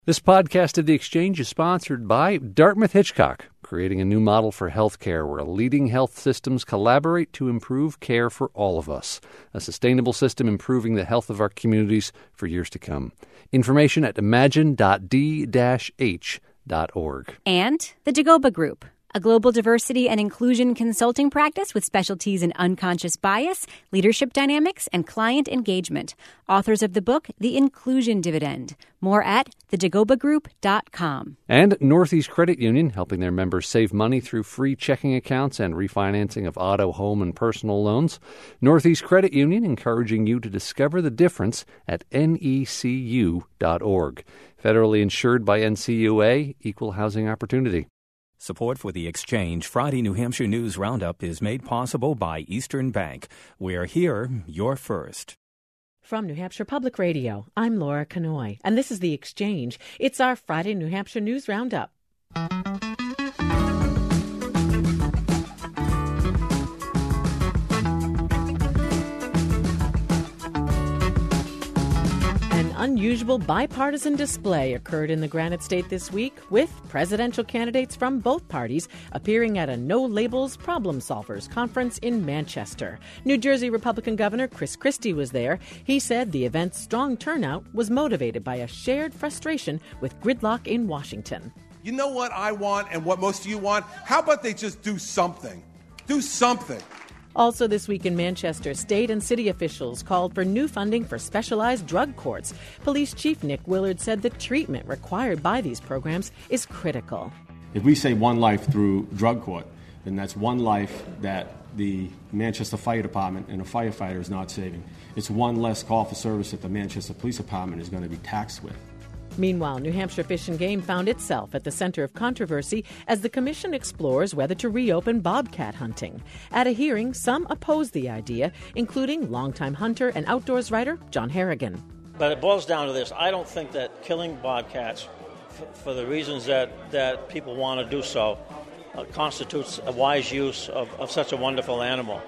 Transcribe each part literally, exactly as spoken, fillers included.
This podcast of The Exchange is sponsored by Dartmouth Hitchcock, creating a new model for healthcare where leading health systems collaborate to improve care for all of us. A sustainable system improving the health of our communities for years to come. Information at imagine dot d dash h dot org. And the Dagoba Group, a global diversity and inclusion consulting practice with specialties in unconscious bias, leadership dynamics, and client engagement. Authors of the book, The Inclusion Dividend. More at the dagoba group dot com. And Northeast Credit Union, helping their members save money through free checking accounts and refinancing of auto, home, and personal loans. Northeast Credit Union encouraging you to discover the difference at N E C U dot org. Federally insured by N C U A, Equal Housing Opportunity. Support for The Exchange Friday New Hampshire News Roundup is made possible by Eastern Bank. We're here, you're first. From New Hampshire Public Radio, I'm Laura Canoy, and this is The Exchange. It's our Friday New Hampshire News Roundup. Unusual bipartisan display occurred in the Granite State this week, with presidential candidates from both parties appearing at a No Labels Problem Solvers conference in Manchester. New Jersey Republican Governor Chris Christie was there. He said the event's strong turnout was motivated by a shared frustration with gridlock in Washington. You know what I want and what most of you want? How about they just do something? Do something. Also this week in Manchester, state and city officials called for new funding for specialized drug courts. Police Chief Nick Willard said the treatment required by these programs is critical. If we say one life through drug court, then that's one life that the Manchester Fire Department and a firefighter is not saving. It's one less call for service that the Manchester Police Department is going to be taxed with. Meanwhile, New Hampshire Fish and Game found itself at the center of controversy as the commission explores whether to reopen bobcat hunting. At a hearing, some opposed the idea, including longtime hunter and outdoors writer John Harrigan. But it boils down to this. I don't think that killing bobcats, f- for the reasons that, that people want to do so, uh, constitutes a wise use of, of such a wonderful animal.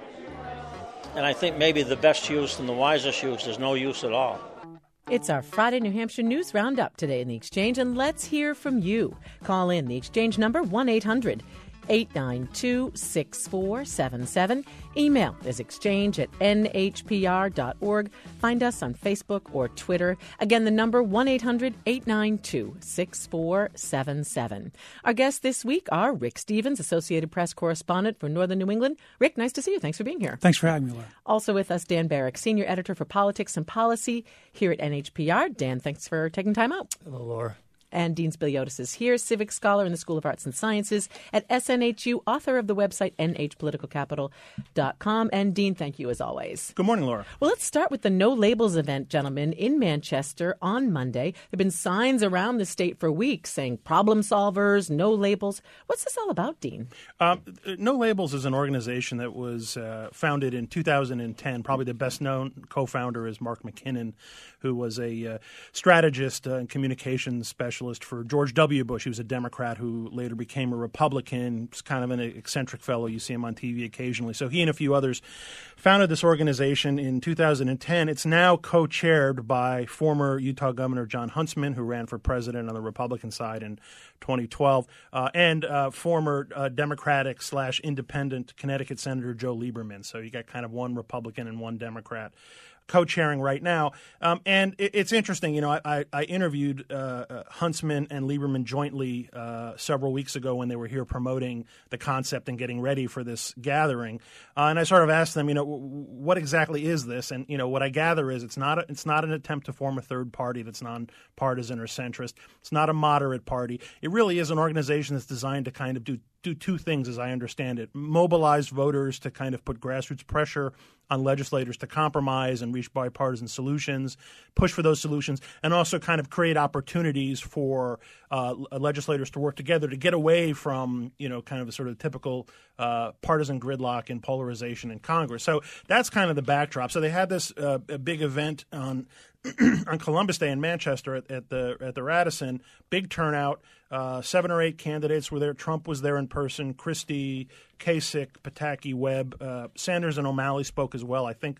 And I think maybe the best use and the wisest use is no use at all. It's our Friday New Hampshire News Roundup today in The Exchange, and let's hear from you. Call in the Exchange number one eight hundred eight nine two six four seven seven. Email is exchange at n h p r dot org. Find us on Facebook or Twitter. Again, the number one eight hundred eight nine two six four seven seven. Our guests this week are Rick Stevens, Associated Press Correspondent for Northern New England. Rick, nice to see you. Thanks for being here. Thanks for having me, Laura. Also with us, Dan Barrick, Senior Editor for Politics and Policy here at N H P R. Dan, thanks for taking time out. Hello, Laura. And Dean Spiliotis is here, civic scholar in the School of Arts and Sciences at S N H U, author of the website n h political capital dot com. And Dean, thank you as always. Good morning, Laura. Well, let's start with the No Labels event, gentlemen, in Manchester on Monday. There have been signs around the state for weeks saying problem solvers, no labels. What's this all about, Dean? Um, No Labels is an organization that was uh, founded in two thousand ten. Probably the best-known co-founder is Mark McKinnon, who was a uh, strategist uh, and communications specialist for George W. Bush. He was a Democrat who later became a Republican. He's kind of an eccentric fellow. You see him on T V occasionally. So he and a few others founded this organization in two thousand ten. It's now co-chaired by former Utah Governor Jon Huntsman, who ran for president on the Republican side in twenty twelve, uh, and uh, former uh, Democratic slash independent Connecticut Senator Joe Lieberman. So you got kind of one Republican and one Democrat co-chairing right now. Um, and it, it's interesting, you know, I, I, I interviewed uh, uh, Huntsman and Lieberman jointly uh, several weeks ago when they were here promoting the concept and getting ready for this gathering. Uh, and I sort of asked them, you know, what exactly is this? And, you know, what I gather is it's not a, it's not an attempt to form a third party that's nonpartisan or centrist. It's not a moderate party. It really is an organization that's designed to kind of do do two things, as I understand it: mobilize voters to kind of put grassroots pressure on legislators to compromise and reach bipartisan solutions, push for those solutions, and also kind of create opportunities for uh, legislators to work together to get away from, you know, kind of a sort of typical uh, partisan gridlock and polarization in Congress. So that's kind of the backdrop. So they had this uh, a big event on on Columbus Day in Manchester at, at the at the Radisson. Big turnout. Uh, seven or eight candidates were there. Trump was there in person. Christie, Kasich, Pataki, Webb, uh, Sanders, and O'Malley spoke as well. I think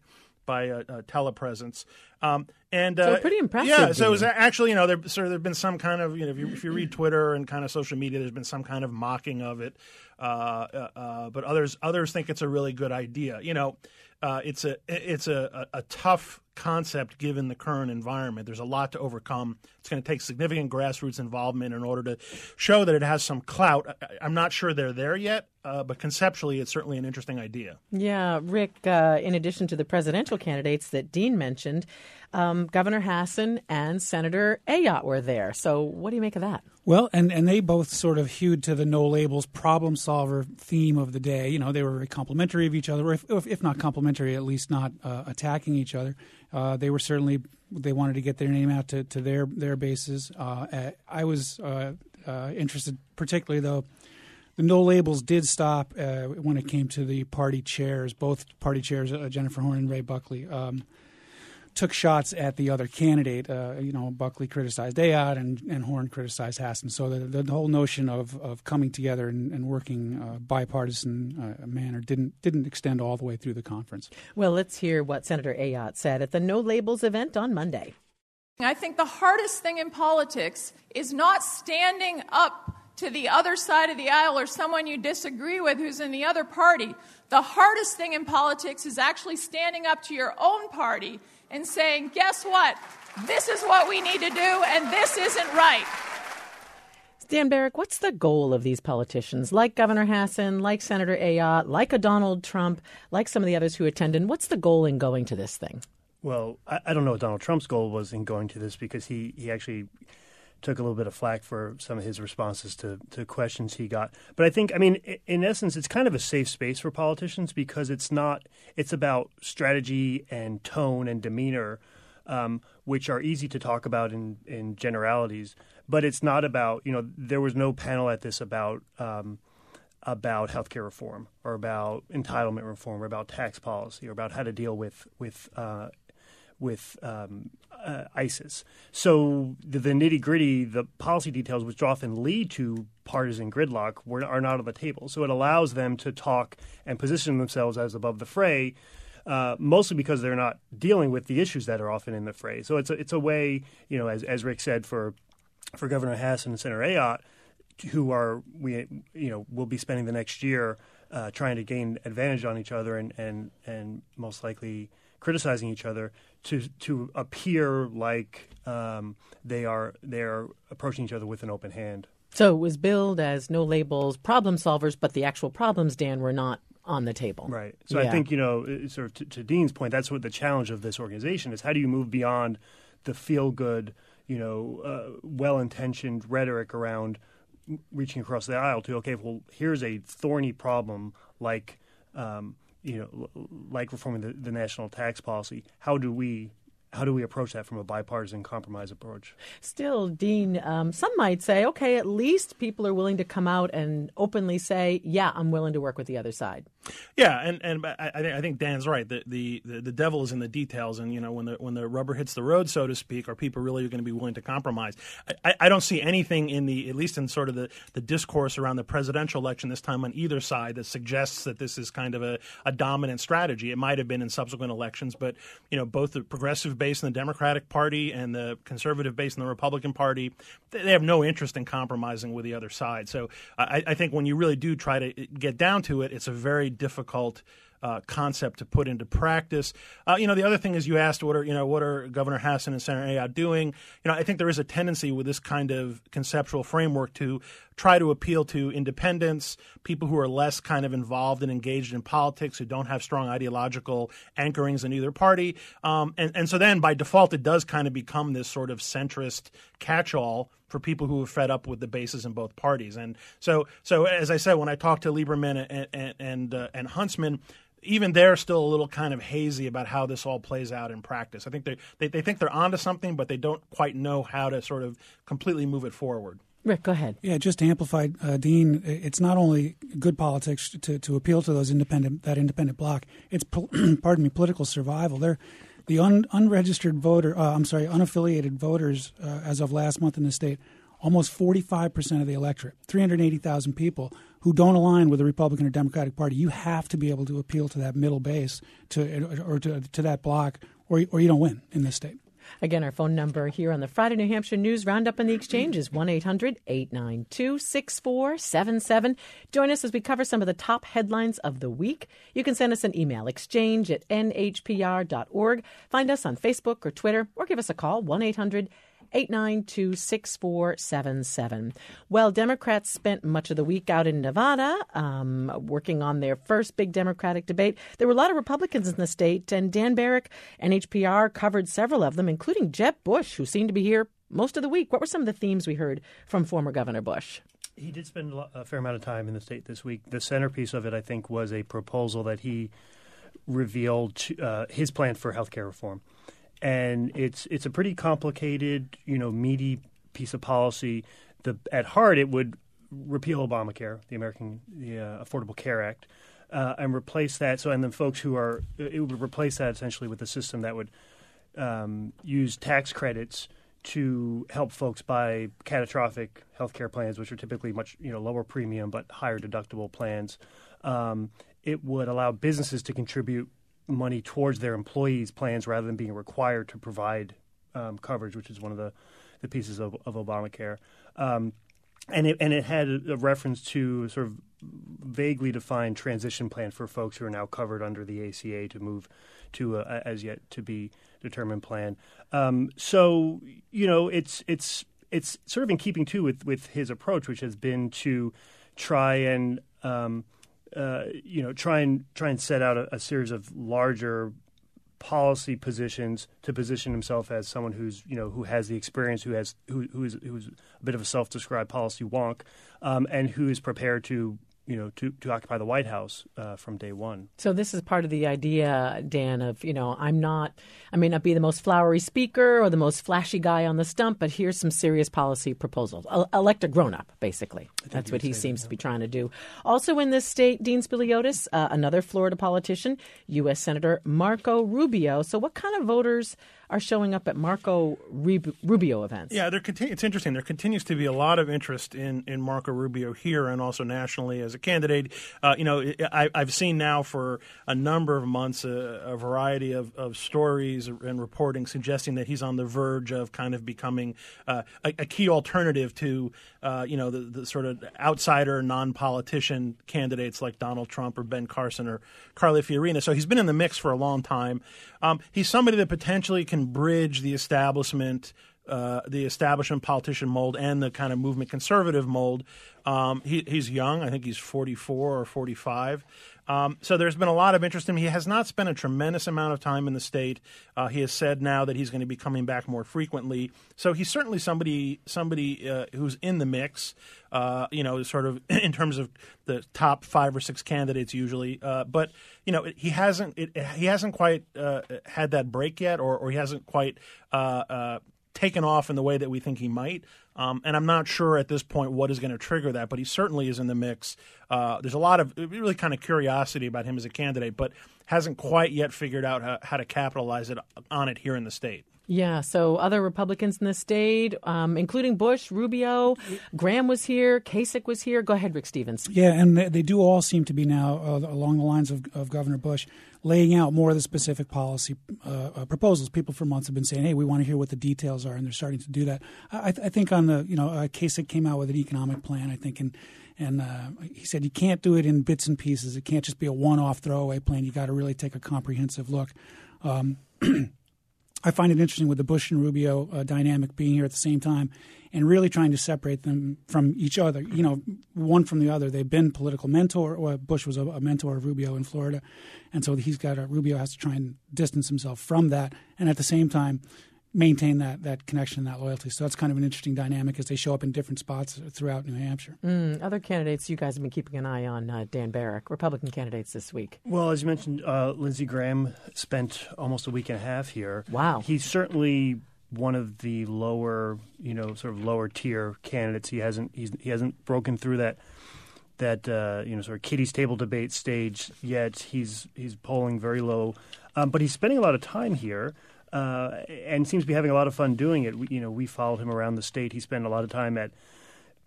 by uh, uh, telepresence. Um, and so uh, pretty impressive. Yeah, so it was Dean. actually, you know, there sort of there've been some kind of, you know, if you, if you read Twitter and kind of social media, there's been some kind of mocking of it. Uh, uh, uh, but others others think it's a really good idea. You know, uh, it's a it's a, a, a tough concept given the current environment. There's a lot to overcome. It's going to take significant grassroots involvement in order to show that it has some clout. I, I'm not sure they're there yet, uh, but conceptually, it's certainly an interesting idea. Yeah, Rick, uh, in addition to the presidential candidates that Dean mentioned, um, Governor Hassan and Senator Ayotte were there. So what do you make of that? Well, and, and they both sort of hewed to the no labels problem solver theme of the day. You know, they were very complimentary of each other, or if, if not complimentary, at least not uh, attacking each other. Uh, they were certainly they wanted to get their name out to, to their their bases. Uh, I was uh, uh, interested, particularly though, the no labels did stop uh, when it came to the party chairs. Both party chairs, uh, Jennifer Horn and Ray Buckley, um, took shots at the other candidate. Uh, you know, Buckley criticized Ayotte and, and Horn criticized Hassan. So the, the whole notion of, of coming together and, and working uh, bipartisan uh, manner didn't didn't extend all the way through the conference. Well, let's hear what Senator Ayotte said at the No Labels event on Monday. I think the hardest thing in politics is not standing up to the other side of the aisle or someone you disagree with who's in the other party. The hardest thing in politics is actually standing up to your own party and saying, guess what? This is what we need to do, and this isn't right. Dan Barrick, what's the goal of these politicians, like Governor Hassan, like Senator Ayotte, like a Donald Trump, like some of the others who attended? What's the goal in going to this thing? Well, I, I don't know what Donald Trump's goal was in going to this, because he, he actually took a little bit of flack for some of his responses to, to questions he got. But I think, I mean, in essence, it's kind of a safe space for politicians, because it's not – it's about strategy and tone and demeanor, um, which are easy to talk about in, in generalities. But it's not about – you know, there was no panel at this about um, about healthcare reform or about entitlement reform or about tax policy or about how to deal with with uh, with um, uh, ISIS. So the, the nitty-gritty, the policy details, which often lead to partisan gridlock, were, are not on the table. So it allows them to talk and position themselves as above the fray, uh, mostly because they're not dealing with the issues that are often in the fray. So it's a, it's a way, you know, as, as Rick said, for for Governor Hassan and Senator Ayotte, who are, we you know, will be spending the next year uh, trying to gain advantage on each other and, and, and most likely criticizing each other, to to appear like um, they are they are approaching each other with an open hand. So it was billed as no labels, problem solvers, but the actual problems, Dan, were not on the table. Right. So yeah. I think, you know, sort of to, to Dean's point, that's what the challenge of this organization is. How do you move beyond the feel-good, you know, uh, well-intentioned rhetoric around reaching across the aisle to, okay, well, here's a thorny problem like um, you know, like reforming the, the national tax policy. How do we how do we approach that from a bipartisan compromise approach? Still, Dean, um, some might say, okay, at least people are willing to come out and openly say, yeah, I'm willing to work with the other side. Yeah, and, and I, I think Dan's right. The, the the devil is in the details, and you know when the when the rubber hits the road, so to speak, are people really going to be willing to compromise? I, I don't see anything in the at least in sort of the, the discourse around the presidential election this time on either side that suggests that this is kind of a, a dominant strategy. It might have been in subsequent elections, but you know both the progressive base in the Democratic Party and the conservative base in the Republican Party, they have no interest in compromising with the other side. So I, I think when you really do try to get down to it, it's a very difficult uh, concept to put into practice. Uh, you know, the other thing is you asked what are you know what are Governor Hassan and Senator Ayotte doing? You know, I think there is a tendency with this kind of conceptual framework to try to appeal to independents, people who are less kind of involved and engaged in politics, who don't have strong ideological anchorings in either party. Um, and, and so then by default, it does kind of become this sort of centrist catch-all for people who are fed up with the bases in both parties. And so, so as I said, when I talked to Lieberman and and and, uh, and Huntsman, even they're still a little kind of hazy about how this all plays out in practice. I think they they, they think they're onto something, but they don't quite know how to sort of completely move it forward. Rick, go ahead. Yeah, just to amplify, uh, Dean, it's not only good politics to, to appeal to those independent that independent bloc. It's pardon me, political survival. They're the un, unregistered voter. Uh, I'm sorry, unaffiliated voters uh, as of last month in the state. Almost forty-five percent of the electorate, three hundred eighty thousand people who don't align with the Republican or Democratic Party. You have to be able to appeal to that middle base to or to, to that bloc, or or you don't win in this state. Again, our phone number here on the Friday New Hampshire News Roundup on the Exchange is one eight hundred eight nine two six four seven seven. Join us as we cover some of the top headlines of the week. You can send us an email, exchange at n h p r dot org. Find us on Facebook or Twitter, or give us a call, one eight hundred eight nine two six four seven seven. Well, Democrats spent much of the week out in Nevada um, working on their first big Democratic debate. There were a lot of Republicans in the state, and Dan Barrick, N H P R, covered several of them, including Jeb Bush, who seemed to be here most of the week. What were some of the themes we heard from former Governor Bush? He did spend a fair amount of time in the state this week. The centerpiece of it, I think, was a proposal that he revealed uh, his plan for health care reform. And it's it's a pretty complicated, you know, meaty piece of policy. The at heart, it would repeal Obamacare, the American the uh, Affordable Care Act, uh, and replace that. So, and then folks who are it would replace that essentially with a system that would um, use tax credits to help folks buy catastrophic health care plans, which are typically much you know lower premium but higher deductible plans. Um, it would allow businesses to contribute money towards their employees' plans rather than being required to provide um, coverage, which is one of the, the pieces of, of Obamacare. Um, and it and it had a reference to a sort of vaguely defined transition plan for folks who are now covered under the A C A to move to a, as yet to be determined plan. Um, so you know it's it's it's sort of in keeping too with, with his approach, which has been to try and um, Uh, you know, try and try and set out a, a series of larger policy positions to position himself as someone who's you know who has the experience, who has who who is who's a bit of a self-described policy wonk, um, and who is prepared to you know to, to occupy the White House uh, from day one. So this is part of the idea, Dan, of you know I'm not I may not be the most flowery speaker or the most flashy guy on the stump, but here's some serious policy proposals. E- elect a grown-up, basically. That's what he seems that, yeah. to be trying to do. Also in this state, Dean Spiliotis, uh, another Florida politician, U S Senator Marco Rubio. So what kind of voters are showing up at Marco Rubio events? Yeah, there continu- it's interesting. There continues to be a lot of interest in, in Marco Rubio here and also nationally as a candidate. Uh, you know, I, I've seen now for a number of months a, a variety of, of stories and reporting suggesting that he's on the verge of kind of becoming uh, a, a key alternative to, uh, you know, the, the sort of outsider, non-politician candidates like Donald Trump or Ben Carson or Carly Fiorina. So he's been in the mix for a long time. Um, he's somebody that potentially can bridge the establishment, uh, the establishment politician mold and the kind of movement conservative mold. Um, he, he's young. I think he's forty-four or forty-five. Um, so there's been a lot of interest in him. He has not spent a tremendous amount of time in the state. Uh, he has said now that he's going to be coming back more frequently. So he's certainly somebody somebody uh, who's in the mix, uh, you know, sort of in terms of the top five or six candidates usually. Uh, but, you know, he hasn't it, he hasn't quite uh, had that break yet, or, or he hasn't quite uh, uh, taken off in the way that we think he might. Um, and I'm not sure at this point what is going to trigger that, but he certainly is in the mix. Uh, there's a lot of really kind of curiosity about him as a candidate, but hasn't quite yet figured out how, how to capitalize it on it here in the state. Yeah, so other Republicans in the state, um, including Bush, Rubio, Graham was here, Kasich was here. Go ahead, Rick Stevens. Yeah, and they, they do all seem to be now, uh, along the lines of, of Governor Bush, laying out more of the specific policy uh, uh, proposals. People for months have been saying, hey, we want to hear what the details are, and they're starting to do that. I, th- I think on the, you know, uh, Kasich came out with an economic plan, I think, and And uh, he said you can't do it in bits and pieces. It can't just be a one-off throwaway plan. You got to really take a comprehensive look. Um, I find it interesting with the Bush and Rubio uh, dynamic being here at the same time and really trying to separate them from each other, you know, one from the other. They've been political mentor. Or Bush was a, a mentor of Rubio in Florida. And so he's got a, Rubio has to try and distance himself from that and at the same time maintain that, that connection and that loyalty. So that's kind of an interesting dynamic as they show up in different spots throughout New Hampshire. Mm, other candidates you guys have been keeping an eye on, uh, Dan Barrick, Republican candidates this week. Well, as you mentioned, uh, Lindsey Graham spent almost a week and a half here. Wow. He's certainly one of the lower, you know, sort of lower tier candidates. He hasn't he's, he hasn't broken through that that uh, you know sort of kiddies table debate stage yet. He's he's polling very low, um, but he's spending a lot of time here. Uh, and seems to be having a lot of fun doing it. We, you know, we followed him around the state. He spent a lot of time at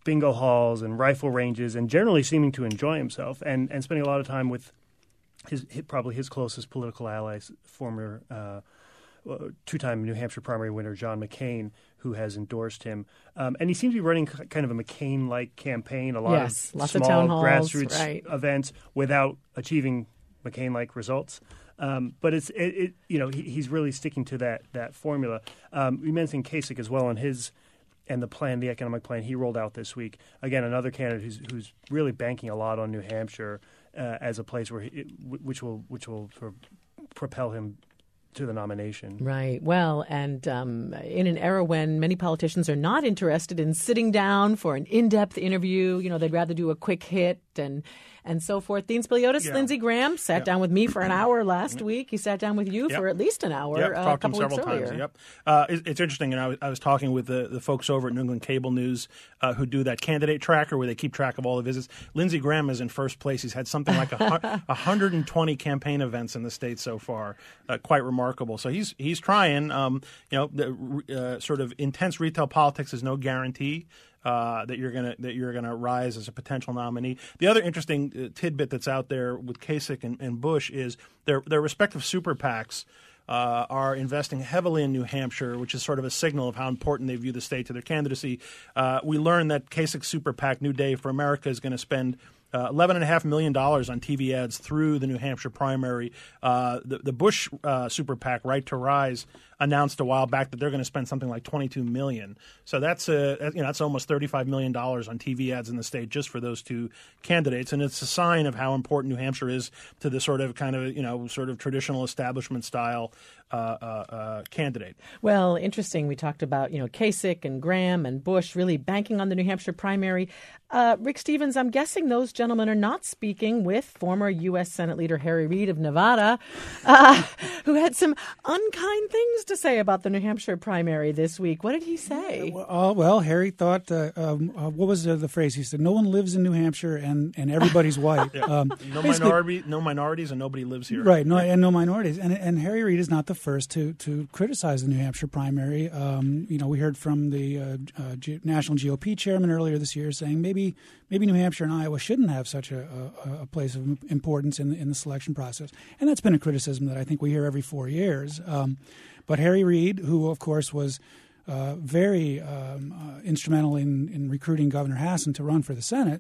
bingo halls and rifle ranges, and generally seeming to enjoy himself, and, and spending a lot of time with his, his probably his closest political allies, former uh, two-time New Hampshire primary winner John McCain, who has endorsed him. Um, and he seems to be running kind of a McCain-like campaign, a lot yes, of lots small of town halls, grassroots right. events without achieving McCain-like results. Um, but it's it, it you know he, he's really sticking to that that formula. Um, we mentioned Kasich as well on his and the plan, the economic plan he rolled out this week. Again, another candidate who's who's really banking a lot on New Hampshire uh, as a place where he, which will which will sort of propel him to the nomination. Right. Well, and um, in an era when many politicians are not interested in sitting down for an in-depth interview, you know, they'd rather do a quick hit and and so forth. Dean Spiliotis, Yeah. Lindsey Graham sat Yeah. down with me for an hour last week. He sat down with you Yep. for at least an hour Yep, uh, a talked to him couple weeks several earlier. times. Yep, uh, it, it's interesting. And I was, I was talking with the, the folks over at New England Cable News uh, who do that candidate tracker where they keep track of all the visits. Lindsey Graham is in first place. He's had something like a, one hundred twenty campaign events in the state so far. Uh, quite remarkable. So he's he's trying. Um, you know, the uh, sort of intense retail politics is no guarantee. Uh, that you're gonna that you're gonna rise as a potential nominee. The other interesting uh, tidbit that's out there with Kasich and, and Bush is their their respective super PACs uh, are investing heavily in New Hampshire, which is sort of a signal of how important they view the state to their candidacy. Uh, we learned that Kasich's super PAC, New Day for America, is going to spend Uh, eleven point five million dollars on T V ads through the New Hampshire primary. Uh, the, the Bush uh, super PAC, Right to Rise, announced a while back that they're going to spend something like twenty-two million dollars. So that's uh, you know that's almost thirty-five million dollars on T V ads in the state just for those two candidates, and it's a sign of how important New Hampshire is to the sort of kind of you know sort of traditional establishment style uh, uh, uh, candidate. Well, interesting. We talked about, you know, Kasich and Graham and Bush really banking on the New Hampshire primary. Uh, Rick Stevens, I'm guessing those gentlemen are not speaking with former U S Senate Leader Harry Reid of Nevada, uh, who had some unkind things to say about the New Hampshire primary this week. What did he say? Uh, well, Harry thought, uh, um, uh, what was the, the phrase? He said, no one lives in New Hampshire and, and everybody's white. Yeah. Um, no, minority, no minorities and nobody lives here. Right, no, and no minorities. And, and Harry Reid is not the first to, to criticize the New Hampshire primary. Um, you know, we heard from the uh, uh, G- National G O P chairman earlier this year saying maybe maybe New Hampshire and Iowa shouldn't have such a, a, a place of importance in the, in the selection process. And that's been a criticism that I think we hear every four years. Um, but Harry Reid, who, of course, was uh, very um, uh, instrumental in, in recruiting Governor Hassan to run for the Senate,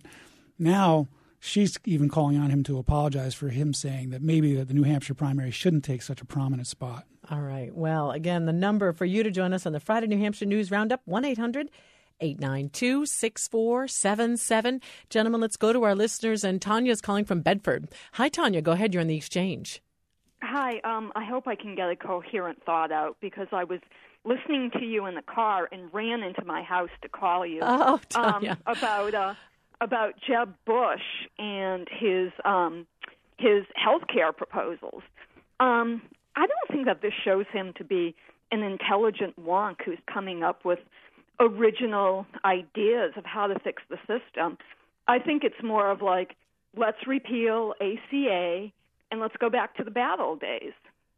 now she's even calling on him to apologize for him saying that maybe that the New Hampshire primary shouldn't take such a prominent spot. All right. Well, again, the number for you to join us on the Friday New Hampshire News Roundup, one eight hundred eight nine two six four seven seven. Gentlemen, let's go to our listeners. And Tanya's calling from Bedford. Hi, Tanya. Go ahead. You're on the exchange. Hi. Um, I hope I can get a coherent thought out because I was listening to you in the car and ran into my house to call you oh, Tanya. um, about uh, about Jeb Bush and his um, his health care proposals. Um, I don't think that this shows him to be an intelligent wonk who's coming up with original ideas of how to fix the system. I think it's more of like, let's repeal A C A and let's go back to the bad old days.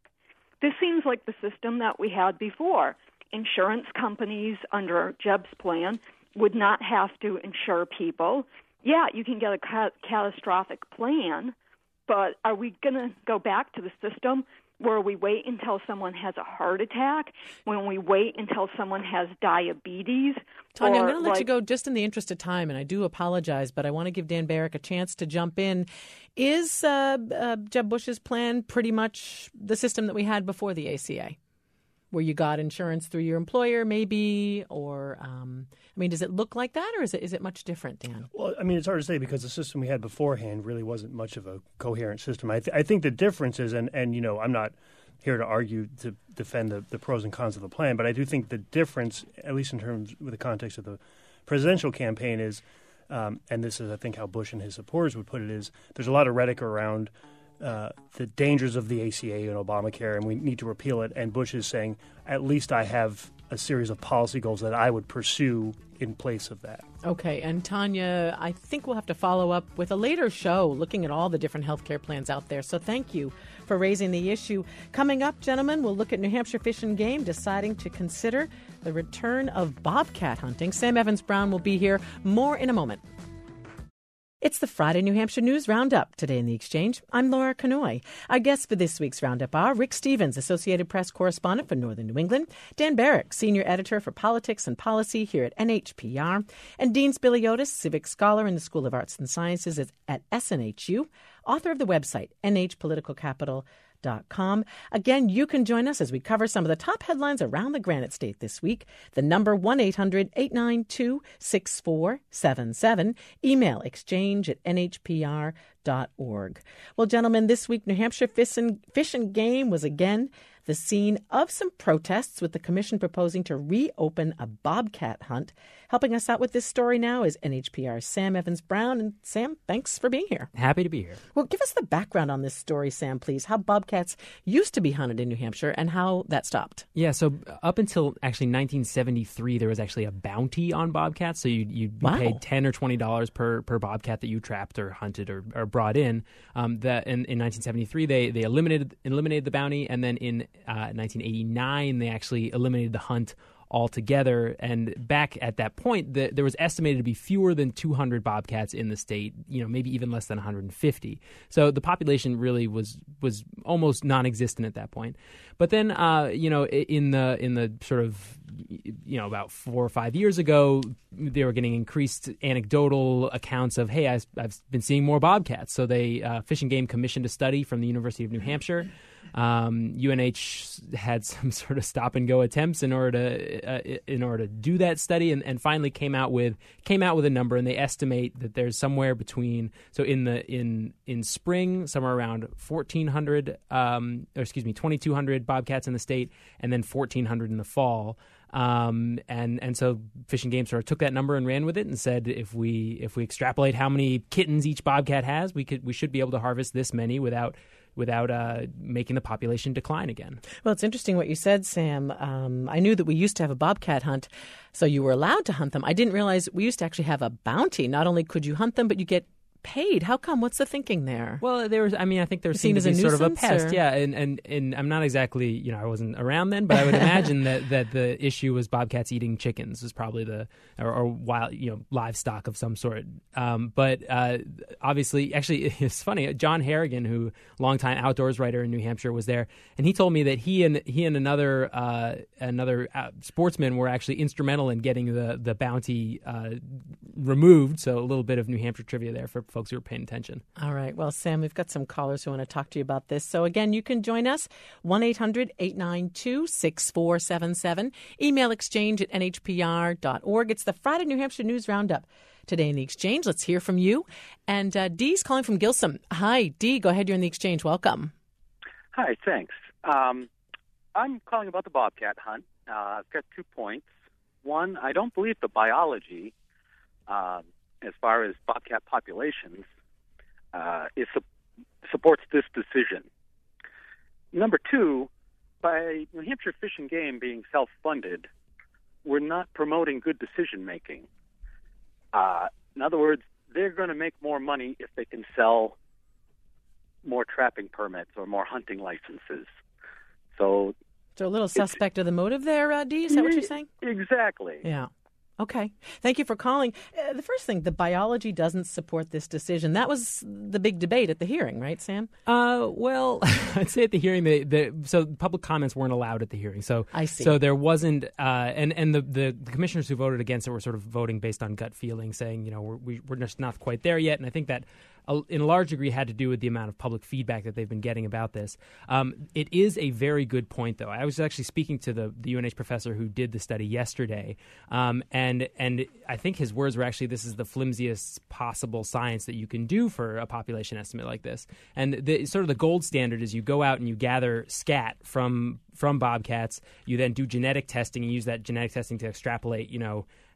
This seems like the system that we had before. Insurance companies under Jeb's plan would not have to insure people. Yeah, you can get a ca- catastrophic plan, but are we going to go back to the system where we wait until someone has a heart attack, when we wait until someone has diabetes? Tanya, I'm going to let like, you go just in the interest of time, and I do apologize, but I want to give Dan Barrick a chance to jump in. Is uh, uh, Jeb Bush's plan pretty much the system that we had before the A C A, where you got insurance through your employer maybe, or, um, I mean, does it look like that, or is it is it much different, Dan? Well, I mean, it's hard to say because the system we had beforehand really wasn't much of a coherent system. I, th- I think the difference is, and, and, you know, I'm not here to argue to defend the, the pros and cons of the plan, but I do think the difference, at least in terms with the context of the presidential campaign, is, um, and this is, I think, how Bush and his supporters would put it, is there's a lot of rhetoric around Uh, the dangers of the A C A and Obamacare, and we need to repeal it. And Bush is saying, at least I have a series of policy goals that I would pursue in place of that. Okay, and Tanya, I think we'll have to follow up with a later show looking at all the different health care plans out there. So thank you for raising the issue. Coming up, gentlemen, we'll look at New Hampshire Fish and Game deciding to consider the return of bobcat hunting. Sam Evans-Brown will be here. More in a moment. It's the Friday New Hampshire News Roundup. Today in the Exchange, I'm Laura Kanoy. Our guests for this week's Roundup are Rick Stevens, Associated Press Correspondent for Northern New England, Dan Barrick, Senior Editor for Politics and Policy here at N H P R, and Dean Spiliotis, Civic Scholar in the School of Arts and Sciences at S N H U, author of the website N H Political Capital dot com. Again, you can join us as we cover some of the top headlines around the Granite State this week. The number one eight hundred eight nine two six four seven seven. Email exchange at N H P R dot org. Well, gentlemen, this week New Hampshire Fish and, Fish and Game was again the scene of some protests, with the commission proposing to reopen a bobcat hunt. Helping us out with this story now is N H P R's Sam Evans-Brown. And Sam, thanks for being here. Happy to be here. Well, give us the background on this story, Sam, please. How bobcats used to be hunted in New Hampshire and how that stopped. Yeah, so up until actually nineteen seventy-three, there was actually a bounty on bobcats. So you you Wow. paid ten or twenty dollars per per bobcat that you trapped or hunted or, or brought in. Um, that in, in nineteen seventy-three, they they eliminated eliminated the bounty, and then in uh, nineteen eighty-nine, they actually eliminated the hunt altogether. And back at that point, the, there was estimated to be fewer than two hundred bobcats in the state, you know, maybe even less than one hundred fifty. So the population really was was almost non-existent at that point. But then, uh, you know, in the in the sort of, you know, about four or five years ago, they were getting increased anecdotal accounts of, hey, I've, I've been seeing more bobcats. So they uh, Fish and Game commissioned a study from the University of New Hampshire. Um, U N H had some sort of stop and go attempts in order to uh, in order to do that study, and, and finally came out with came out with a number, and they estimate that there's somewhere between so in the in in spring somewhere around fourteen hundred um, or excuse me twenty-two hundred bobcats in the state, and then fourteen hundred in the fall. Um, and and so Fish and Game sort of took that number and ran with it and said, if we if we extrapolate how many kittens each bobcat has, we could we should be able to harvest this many without without uh, making the population decline again. Well, it's interesting what you said, Sam. Um, I knew that we used to have a bobcat hunt, so you were allowed to hunt them. I didn't realize we used to actually have a bounty. Not only could you hunt them, but you get paid. How come? What's the thinking there? Well, there was. I mean, I think there Seen seemed to as be a sort of a nuisance, pest. or- Yeah, and, and and I'm not exactly. You know, I wasn't around then, but I would imagine that, that the issue was bobcats eating chickens is probably the or, or wild, you know, livestock of some sort. Um, but uh, obviously, actually, it's funny. John Harrigan, who longtime outdoors writer in New Hampshire, was there, and he told me that he and he and another uh, another uh, sportsman were actually instrumental in getting the the bounty uh, removed. So a little bit of New Hampshire trivia there for folks who are paying attention. All right. Well, Sam, we've got some callers who want to talk to you about this. So, again, you can join us, one eight hundred eight nine two six four seven seven. Email exchange at N H P R dot org. It's the Friday New Hampshire News Roundup. Today in the Exchange, let's hear from you. And uh, Dee's calling from Gilsum. Hi, Dee. Go ahead. You're in the Exchange. Welcome. Hi, thanks. Um, I'm calling about the bobcat hunt. Uh, I've got two points. One, I don't believe the biology, uh, as far as bobcat populations, Uh, it su- supports this decision. Number two, by New Hampshire Fish and Game being self-funded, we're not promoting good decision-making. Uh, in other words, they're going to make more money if they can sell more trapping permits or more hunting licenses. So, So a little suspect of the motive there, uh, Dee? Is that what you're saying? Exactly. Yeah. Okay. Thank you for calling. Uh, the first thing, the biology doesn't support this decision. That was the big debate at the hearing, right, Sam? Uh, well, I'd say at the hearing, the, the so public comments weren't allowed at the hearing. So I see. So there wasn't, uh, and and the, the, the commissioners who voted against it were sort of voting based on gut feeling, saying, you know, we're we, we're just not quite there yet. And I think that uh, in a large degree had to do with the amount of public feedback that they've been getting about this. Um, it is a very good point, though. I was actually speaking to the, the U N H professor who did the study yesterday, um, and and I think his words were actually, this is the flimsiest possible science that you can do for a population estimate like this. And the sort of the gold standard is you go out and you gather scat from from bobcats. You then do genetic testing and use that genetic testing to extrapolate, you know,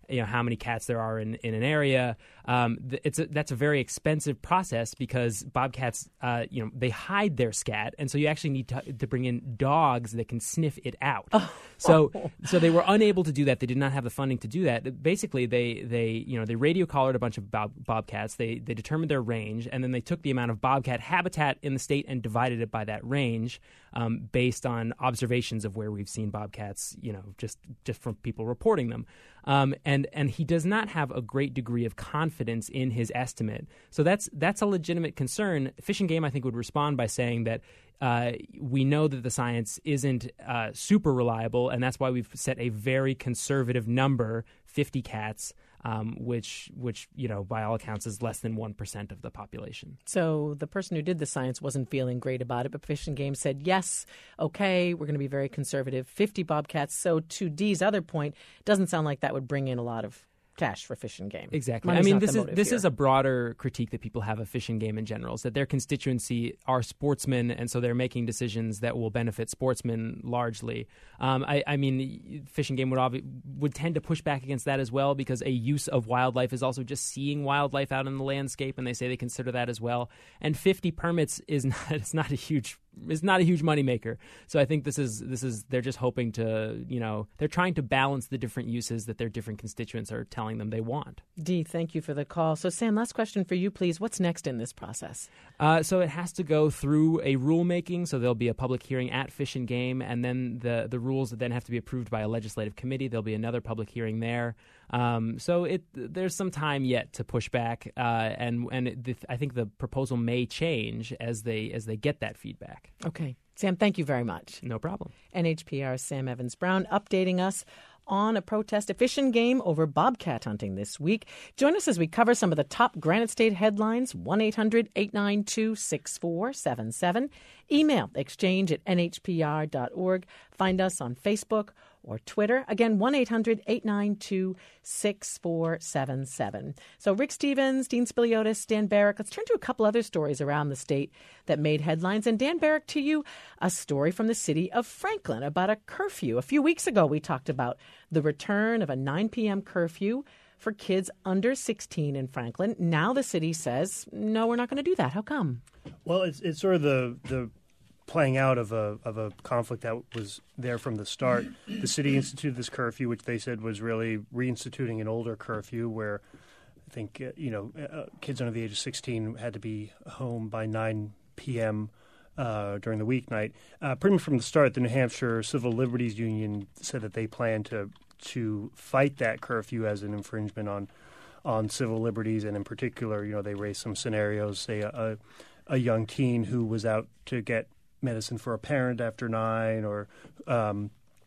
you know, how many cats there are in, in an area. Um, it's a, that's a very expensive process because bobcats, uh, you know, they hide their scat, and so you actually need to, to bring in dogs that can sniff it out. Oh. So, so they were unable to do that. They did not have the funding to do that. Basically, they, they you know, they radio collared a bunch of bob, bobcats. They they determined their range, and then they took the amount of bobcat habitat in the state and divided it by that range, um, based on observations of where we've seen bobcats. You know, just just from people reporting them. Um, and and he does not have a great degree of confidence in his estimate. So that's that's a legitimate concern. Fish and Game, I think, would respond by saying that uh, we know that the science isn't uh, super reliable, and that's why we've set a very conservative number, fifty cats, um, which which you know by all accounts is less than one percent of the population. So the person who did the science wasn't feeling great about it, but Fish and Game said, yes, okay, we're going to be very conservative, fifty bobcats. So to Dee's other point, it doesn't sound like that would bring in a lot of cash for Fish and Game. Exactly. Money's I mean, not this the is motive this here. is a broader critique that people have of Fish and Game in general, is that their constituency are sportsmen, and so they're making decisions that will benefit sportsmen largely. Um, I, I mean, Fish and Game would obvi- would tend to push back against that as well, because a use of wildlife is also just seeing wildlife out in the landscape, and they say they consider that as well. And fifty permits is not it's not a huge is not a huge moneymaker. So I think this is this is they're just hoping to, you know, they're trying to balance the different uses that their different constituents are telling them they want. Dee, thank you for the call. So Sam, last question for you, please. What's next in this process? Uh, so it has to go through a rulemaking. So there'll be a public hearing at Fish and Game, and then the the rules then have to be approved by a legislative committee. There'll be another public hearing there. Um, so it there's some time yet to push back, uh, and and it, the, I think the proposal may change as they as they get that feedback. Okay. Sam, thank you very much. No problem. N H P R's Sam Evans-Brown updating us on a protest at Fish and Game over bobcat hunting this week. Join us as we cover some of the top Granite State headlines. one eight hundred eight nine two six four seven seven. Email exchange at N H P R dot org. Find us on Facebook or Twitter. Again, one eight hundred eight nine two six four seven seven. So Rick Stevens, Dean Spiliotis, Dan Barrick. Let's turn to a couple other stories around the state that made headlines. And Dan Barrick, to you, a story from the city of Franklin about a curfew. A few weeks ago, we talked about the return of a nine p.m. curfew for kids under sixteen in Franklin. Now the city says, no, we're not going to do that. How come? Well, it's it's sort of the the playing out of a of a conflict that was there from the start. The city instituted this curfew, which they said was really reinstituting an older curfew, where I think uh, you know uh, kids under the age of sixteen had to be home by nine p.m. Uh, during the weeknight. Uh, pretty much from the start, the New Hampshire Civil Liberties Union said that they plan to to fight that curfew as an infringement on on civil liberties, and in particular, you know, they raised some scenarios. Say a, a young teen who was out to get medicine for a parent after nine, or um,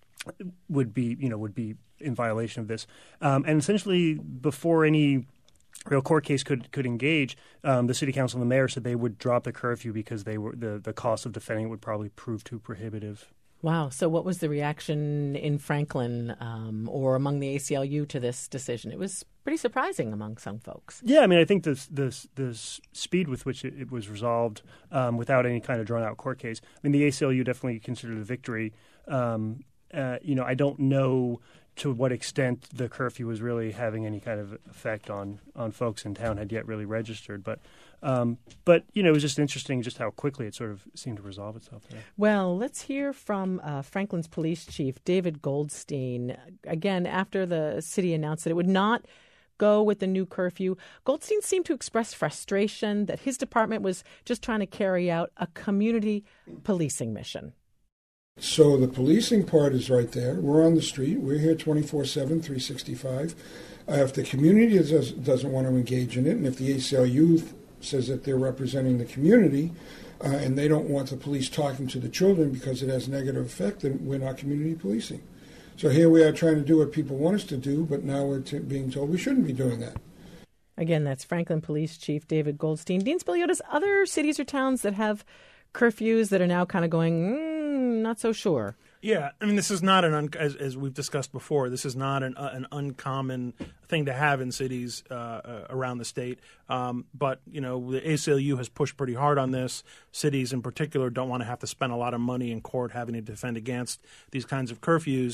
would be, you know, would be in violation of this. Um, and essentially, before any real court case could could engage, um, the city council and the mayor said they would drop the curfew because they were the the cost of defending it would probably prove too prohibitive. Wow. So what was the reaction in Franklin um, or among the A C L U to this decision? It was pretty surprising among some folks. Yeah, I mean, I think the the, the speed with which it, it was resolved um, without any kind of drawn-out court case, I mean, the A C L U definitely considered a victory. Um, uh, you know, I don't know to what extent the curfew was really having any kind of effect on, on folks in town had yet really registered. But, um, but you know, it was just interesting just how quickly it sort of seemed to resolve itself there. Well, let's hear from uh, Franklin's police chief, David Goldstein. Again, after the city announced that it would not go with the new curfew, Goldstein seemed to express frustration that his department was just trying to carry out a community policing mission. So the policing part is right there. We're on the street. We're here twenty-four seven, three sixty-five. Uh, if the community does, doesn't want to engage in it, and if the A C L U says that they're representing the community uh, and they don't want the police talking to the children because it has negative effect, then we're not community policing. So here we are trying to do what people want us to do, but now we're t- being told we shouldn't be doing that. Again, that's Franklin Police Chief David Goldstein. Dean Spiliotis, other cities or towns that have curfews that are now kind of going, mm, not so sure. Yeah, I mean, this is not an, un- as, as we've discussed before, this is not an, uh, an uncommon thing to have in cities uh, uh, around the state. Um, but, you know, the A C L U has pushed pretty hard on this. Cities in particular don't want to have to spend a lot of money in court having to defend against these kinds of curfews.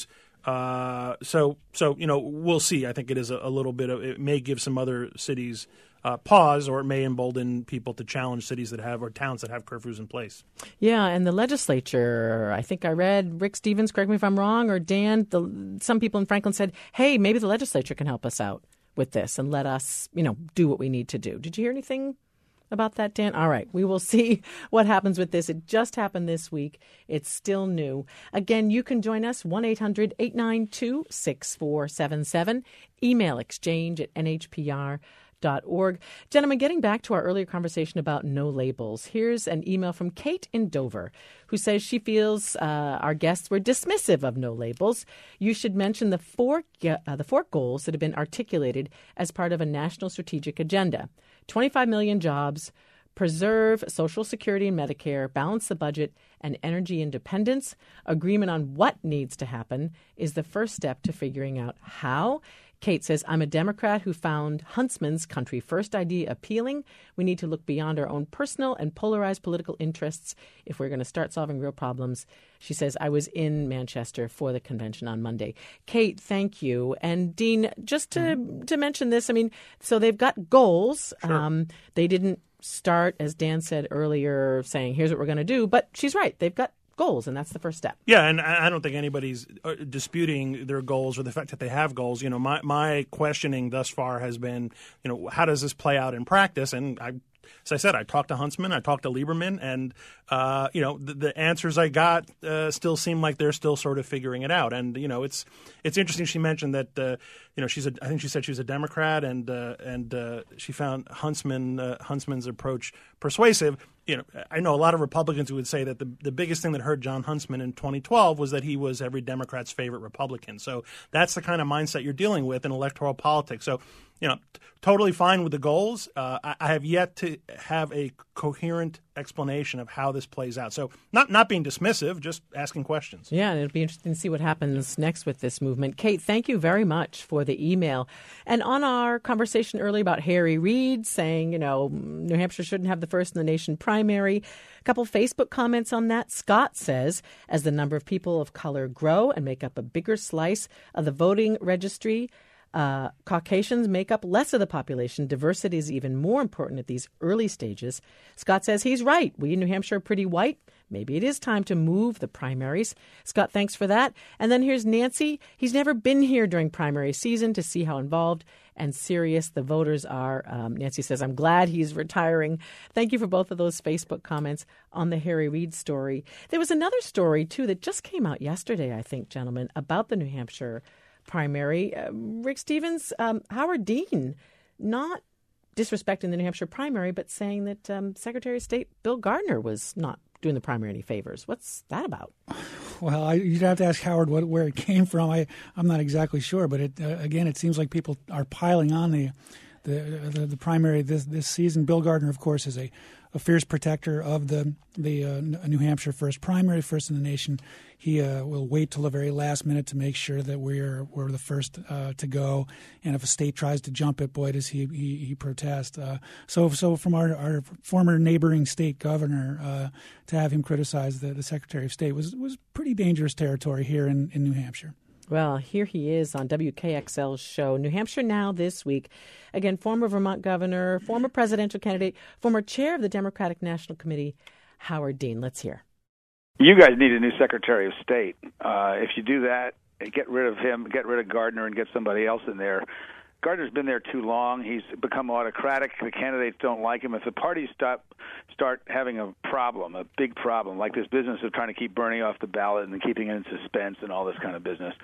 Uh, so, so you know, we'll see. I think it is a, a little bit of – it may give some other cities uh, pause, or it may embolden people to challenge cities that have – or towns that have curfews in place. Yeah, and the legislature, I think I read Rick Stevens, correct me if I'm wrong, or Dan, the, some people in Franklin said, hey, maybe the legislature can help us out with this and let us, you know, do what we need to do. Did you hear anything about that, Dan? All right. We will see what happens with this. It just happened this week. It's still new. Again, you can join us, one eight hundred eight nine two six four seven seven. Email exchange at n h p r dot org. Gentlemen, getting back to our earlier conversation about no labels, here's an email from Kate in Dover, who says she feels uh, our guests were dismissive of no labels. You should mention the four, uh, the four goals that have been articulated as part of a national strategic agenda. twenty-five million jobs, preserve Social Security and Medicare, balance the budget, and energy independence. Agreement on what needs to happen is the first step to figuring out how. Kate says, I'm a Democrat who found Huntsman's country first idea appealing. We need to look beyond our own personal and polarized political interests if we're going to start solving real problems. She says, I was in Manchester for the convention on Monday. Kate, thank you. And Dean, just to, mm-hmm. to mention this, I mean, so they've got goals. Sure. Um, they didn't start, as Dan said earlier, saying, here's what we're going to do. But she's right. They've got goals, and that's the first step. Yeah, and I don't think anybody's disputing their goals or the fact that they have goals. You know, my my questioning thus far has been, you know, how does this play out in practice? And I, as I said, I talked to Huntsman, I talked to Lieberman, and uh, you know, the, the answers I got uh, still seem like they're still sort of figuring it out. And you know, it's it's interesting. She mentioned that uh, you know she's a, I think she said she was a Democrat, and uh, and uh, she found Huntsman uh, Huntsman's approach persuasive. You know, I know a lot of Republicans who would say that the the biggest thing that hurt John Huntsman in twenty twelve was that he was every Democrat's favorite Republican. So that's the kind of mindset you're dealing with in electoral politics. So, you know, t- totally fine with the goals. Uh, I, I have yet to have a coherent explanation of how this plays out. So not not being dismissive, just asking questions. Yeah, and it'll be interesting to see what happens next with this movement. Kate, thank you very much for the email. And on our conversation earlier about Harry Reid saying, you know, New Hampshire shouldn't have the first in the nation primary, a couple Facebook comments on that. Scott says, as the number of people of color grow and make up a bigger slice of the voting registry, Uh, Caucasians make up less of the population. Diversity is even more important at these early stages. Scott says he's right. We in New Hampshire are pretty white. Maybe it is time to move the primaries. Scott, thanks for that. And then here's Nancy. He's never been here during primary season to see how involved and serious the voters are. Um, Nancy says, I'm glad he's retiring. Thank you for both of those Facebook comments on the Harry Reid story. There was another story, too, that just came out yesterday, I think, gentlemen, about the New Hampshire primary. Uh, Rick Stevens, um, Howard Dean, not disrespecting the New Hampshire primary, but saying that um, Secretary of State Bill Gardner was not doing the primary any favors. What's that about? Well, I, you'd have to ask Howard what, where it came from. I, I'm not exactly sure, but it, uh, again, it seems like people are piling on the the the, the primary this this season. Bill Gardner, of course, is a, a fierce protector of the the uh, New Hampshire first primary, first in the nation. He uh, will wait till the very last minute to make sure that we're we're the first uh, to go. And if a state tries to jump it, boy, does he he, he protest. Uh, so so from our, our former neighboring state governor uh, to have him criticize the, the Secretary of State was was pretty dangerous territory here in, in New Hampshire. Well, here he is on W K X L's show, New Hampshire Now this week. Again, former Vermont governor, former presidential candidate, former chair of the Democratic National Committee, Howard Dean. Let's hear. You guys need a new Secretary of State. Uh, if you do that, get rid of him, get rid of Gardner, and get somebody else in there. Gardner's been there too long. He's become autocratic. The candidates don't like him. If the parties stop, start having a problem, a big problem, like this business of trying to keep burning off the ballot and keeping it in suspense and all this kind of business,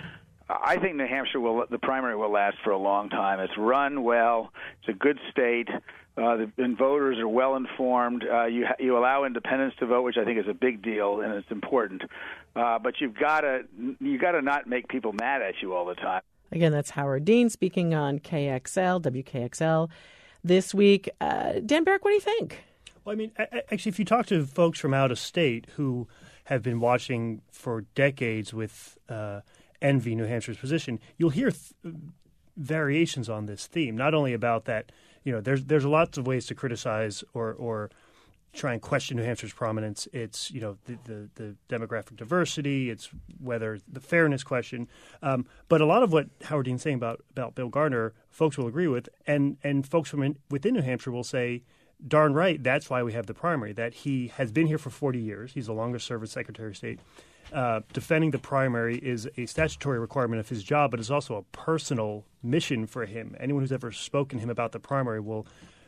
I think New Hampshire will, the primary will last for a long time. It's run well. It's a good state. Uh, the, and voters are well informed. Uh, you you allow independents to vote, which I think is a big deal and it's important. Uh, but you've got to you got to not make people mad at you all the time. Again, that's Howard Dean speaking on K X L, W K X L this week. Uh, Dan Barrick, what do you think? Well, I mean, actually, if you talk to folks from out of state who have been watching for decades with uh, envy New Hampshire's position, you'll hear th- variations on this theme. Not only about that, you know, there's there's lots of ways to criticize or or try and question New Hampshire's prominence. It's, you know, the, the, the demographic diversity. It's whether the fairness question. Um, but a lot of what Howard Dean's saying about, about Bill Gardner, folks will agree with, and and folks from in, within New Hampshire will say, darn right, that's why we have the primary, that he has been here for forty years. He's the longest serving Secretary of State. Uh, defending the primary is a statutory requirement of his job, but it's also a personal mission for him. Anyone who's ever spoken to him about the primary will,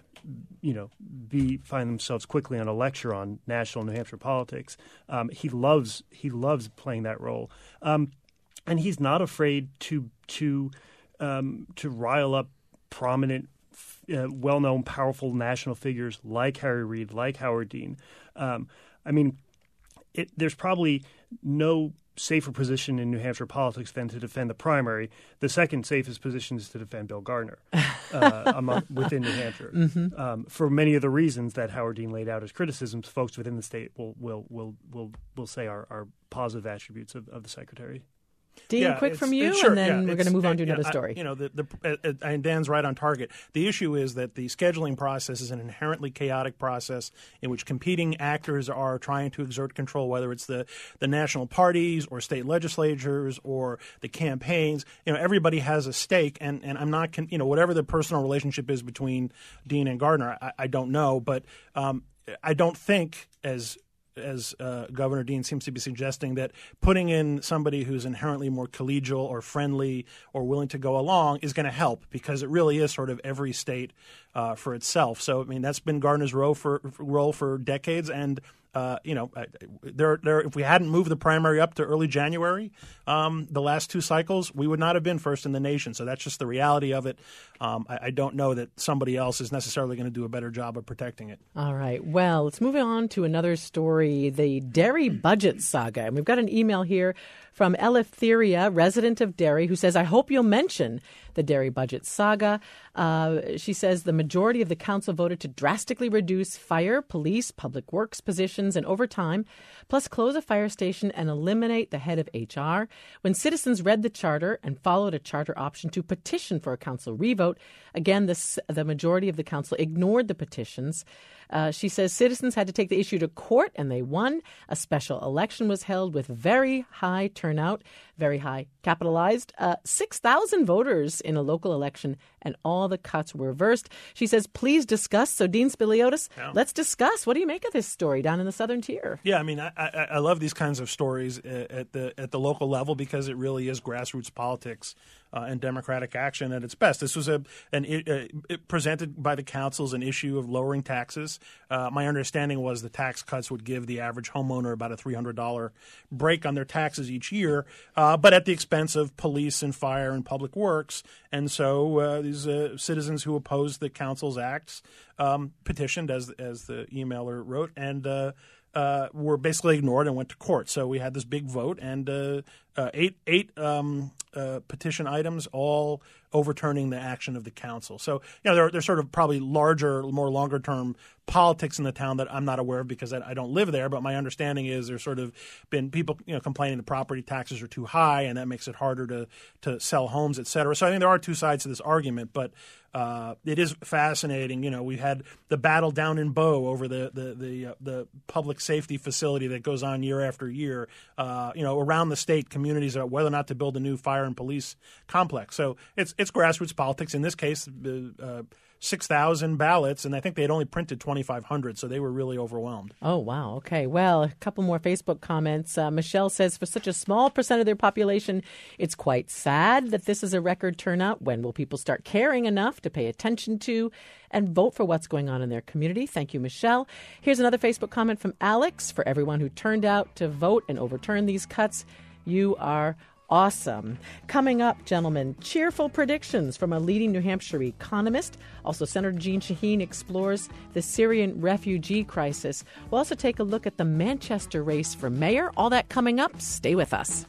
you know, be find themselves quickly on a lecture on national New Hampshire politics. Um, he loves he loves playing that role, um, and he's not afraid to to um, to rile up prominent, uh, well-known, powerful national figures like Harry Reid, like Howard Dean. Um, I mean, it, there's probably no safer position in New Hampshire politics than to defend the primary. The second safest position is to defend Bill Gardner uh, among, within New Hampshire. Mm-hmm. Um, for many of the reasons that Howard Dean laid out as criticisms, folks within the state will will will will, will say are, are positive attributes of, of the secretary. Dean, yeah, quick from you, sure, and then yeah, we're going to move on to yeah, another I, story. you know, the, the, uh, and Dan's right on target. The issue is that the scheduling process is an inherently chaotic process in which competing actors are trying to exert control, whether it's the, the national parties or state legislatures or the campaigns. You know, everybody has a stake, and, and I'm not, con- you know, whatever the personal relationship is between Dean and Gardner, I, I don't know, but um, I don't think as as uh, Governor Dean seems to be suggesting, that putting in somebody who's inherently more collegial or friendly or willing to go along is going to help, because it really is sort of every state uh, for itself. So, I mean, that's been Gardner's role for, role for decades, and Uh, you know, there, there. If we hadn't moved the primary up to early January, um, the last two cycles, we would not have been first in the nation. So that's just the reality of it. Um, I, I don't know that somebody else is necessarily going to do a better job of protecting it. All right. Well, let's move on to another story, the Derry budget saga. And we've got an email here from Eleftheria, resident of Derry, who says, I hope you'll mention the Derry budget saga. Uh, she says the majority of the council voted to drastically reduce fire, police, public works positions and overtime, plus close a fire station and eliminate the head of H R. When citizens read the charter and followed a charter option to petition for a council revote, again, this, the majority of the council ignored the petitions. Uh, she says citizens had to take the issue to court, and they won. A special election was held with very high turnout, very high capitalized, uh, six thousand voters in a local election, and all the cuts were reversed. She says, please discuss. So, Dean Spiliotis, yeah. let's discuss. What do you make of this story down in the Southern Tier? Yeah, I mean, I, I, I love these kinds of stories at the at the local level, because it really is grassroots politics uh, and democratic action at its best. This was a an uh, it presented by the council as an issue of lowering taxes. Uh, my understanding was the tax cuts would give the average homeowner about a three hundred dollars break on their taxes each year, uh, but at the expense of police and fire and public works. And so uh, these uh, citizens who opposed the council's acts um, petitioned, as as the emailer wrote, and uh, uh, were basically ignored and went to court. So we had this big vote, and uh, uh, eight eight um, uh, petition items, all overturning the action of the council. So, you know, there there's sort of probably larger, more longer term politics in the town that I'm not aware of, because I, I don't live there. But my understanding is there's sort of been people, you know, complaining the property taxes are too high, and that makes it harder to to sell homes, et cetera. So I think there are two sides to this argument, but uh, it is fascinating. You know, we had the battle down in Bow over the the the, uh, the public safety facility that goes on year after year. Uh, you know, around the state, communities about whether or not to build a new fire and police complex. So it's it's grassroots politics. In this case, uh, six thousand ballots, and I think they had only printed twenty-five hundred, so they were really overwhelmed. Oh, wow. Okay. Well, a couple more Facebook comments. Uh, Michelle says, for such a small percent of their population, it's quite sad that this is a record turnout. When will people start caring enough to pay attention to and vote for what's going on in their community? Thank you, Michelle. Here's another Facebook comment from Alex. For everyone who turned out to vote and overturn these cuts, you are awesome. Coming up, gentlemen, cheerful predictions from a leading New Hampshire economist. Also, Senator Jeanne Shaheen explores the Syrian refugee crisis. We'll also take a look at the Manchester race for mayor. All that coming up. Stay with us.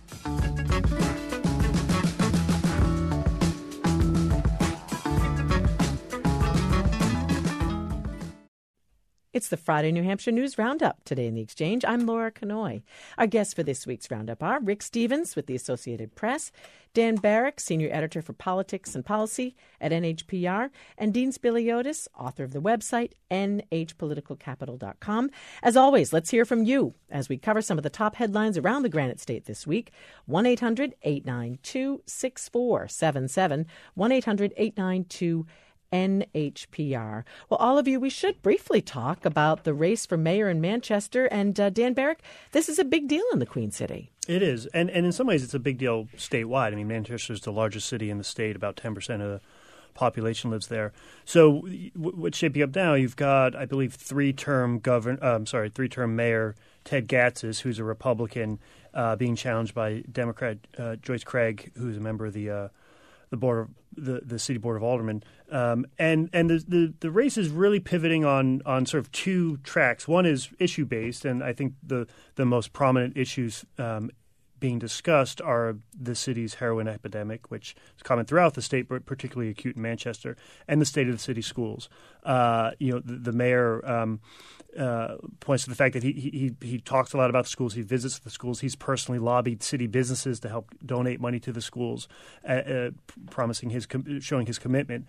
It's the Friday New Hampshire News Roundup. Today in the Exchange, I'm Laura Kanoy. Our guests for this week's Roundup are Rick Stevens with the Associated Press, Dan Barrick, Senior Editor for Politics and Policy at N H P R, and Dean Spiliotis, author of the website N H political capital dot com. As always, let's hear from you as we cover some of the top headlines around the Granite State this week. one eight hundred eight nine two six four seven seven, one eight hundred eight nine two N H P R. Well, all of you, we should briefly talk about the race for mayor in Manchester. And uh, Dan Barrick, this is a big deal in the Queen City. It is. And, and in some ways, it's a big deal statewide. I mean, Manchester is the largest city in the state. About ten percent of the population lives there. So w- what's shaping up now, you've got, I believe, three-term govern. Uh, I'm sorry, three-term mayor Ted Gatsas, who's a Republican, uh, being challenged by Democrat uh, Joyce Craig, who's a member of the uh, the board of the, the city board of aldermen, um, and and the, the the race is really pivoting on on sort of two tracks. One is issue based, and I think the the most prominent issues um, being discussed are the city's heroin epidemic, which is common throughout the state, but particularly acute in Manchester, and the state of the city schools. Uh, you know, the, the mayor um, uh, points to the fact that he, he he talks a lot about the schools. He visits the schools. He's personally lobbied city businesses to help donate money to the schools, uh, uh, promising his showing his commitment.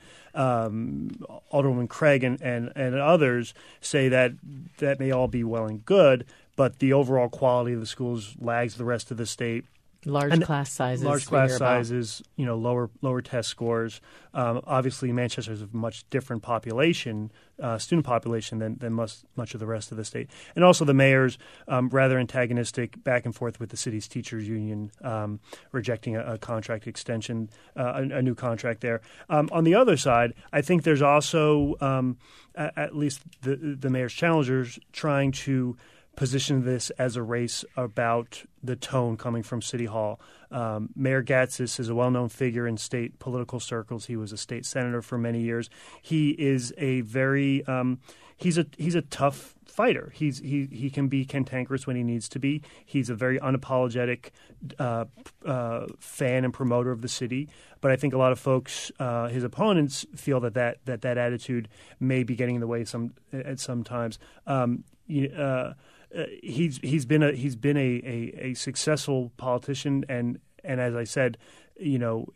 Um, Alderwoman Craig and, and, and others say that that may all be well and good, but the overall quality of the schools lags the rest of the state. Large and class sizes. Large class sizes, you know, lower lower test scores. Um, obviously, Manchester has a much different population, uh, student population than, than much, much of the rest of the state. And also the mayor's um, rather antagonistic back and forth with the city's teachers union, um, rejecting a, a contract extension, uh, a, a new contract there. Um, on the other side, I think there's also, um, at, at least the, the mayor's challengers, trying to position this as a race about the tone coming from City Hall. Um, Mayor Gatsas is a well-known figure in state political circles. He was a state senator for many years. He is a very um, he's a he's a tough fighter. He's he he can be cantankerous when he needs to be. He's a very unapologetic uh, uh, fan and promoter of the city. But I think a lot of folks, uh, his opponents, feel that that, that that attitude may be getting in the way some at some times. Um, uh, Uh, he's he's been a he's been a, a, a successful politician, and, and as I said, you know,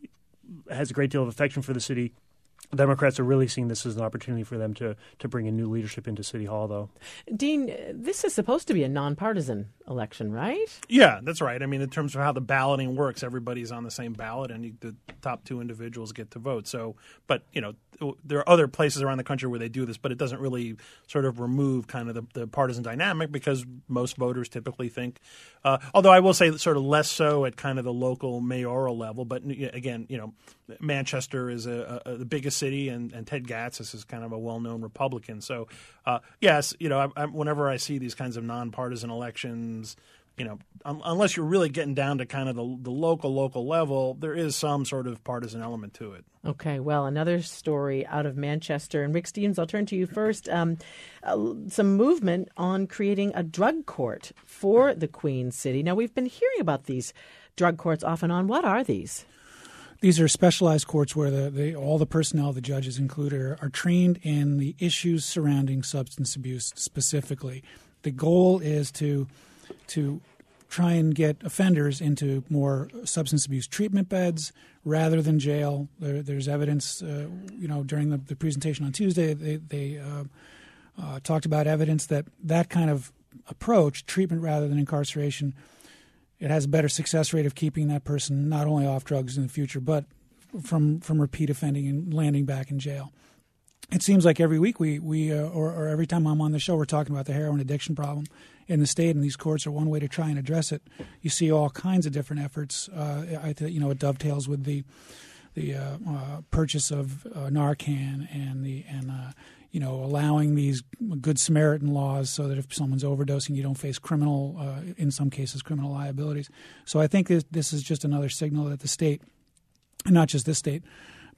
has a great deal of affection for the city. Democrats are really seeing this as an opportunity for them to to bring in new leadership into City Hall, though. Dean, this is supposed to be a nonpartisan election, right? Yeah, that's right. I mean, in terms of how the balloting works, everybody's on the same ballot, and you, the top two individuals get to vote. So, but you know, there are other places around the country where they do this, but it doesn't really sort of remove kind of the, the partisan dynamic because most voters typically think. Uh, although I will say sort of less so at kind of the local mayoral level, but again, you know, Manchester is a, a, the biggest city, and, and Ted Gatsas is kind of a well-known Republican. So, uh, yes, you know, I, I, whenever I see these kinds of nonpartisan elections, you know, um, unless you're really getting down to kind of the, the local, local level, there is some sort of partisan element to it. Okay, well, another story out of Manchester. And Rick Stevens, I'll turn to you first. Um, uh, some movement on creating a drug court for the Queen City. Now, we've been hearing about these drug courts off and on. What are these? These are specialized courts where the, the, all the personnel, the judges included, are, are trained in the issues surrounding substance abuse specifically. The goal is to to try and get offenders into more substance abuse treatment beds rather than jail. There, there's evidence, uh, you know, during the, the presentation on Tuesday, they, they uh, uh, talked about evidence that that kind of approach, treatment rather than incarceration, it has a better success rate of keeping that person not only off drugs in the future, but from from repeat offending and landing back in jail. It seems like every week we, we uh, or, or every time I'm on the show, we're talking about the heroin addiction problem in the state, and these courts are one way to try and address it. You see all kinds of different efforts. Uh, I th- you know, it dovetails with the the uh, uh, purchase of uh, Narcan and the and uh, you know, allowing these Good Samaritan laws so that if someone's overdosing, you don't face criminal, uh, in some cases, criminal liabilities. So I think this, this is just another signal that the state, and not just this state,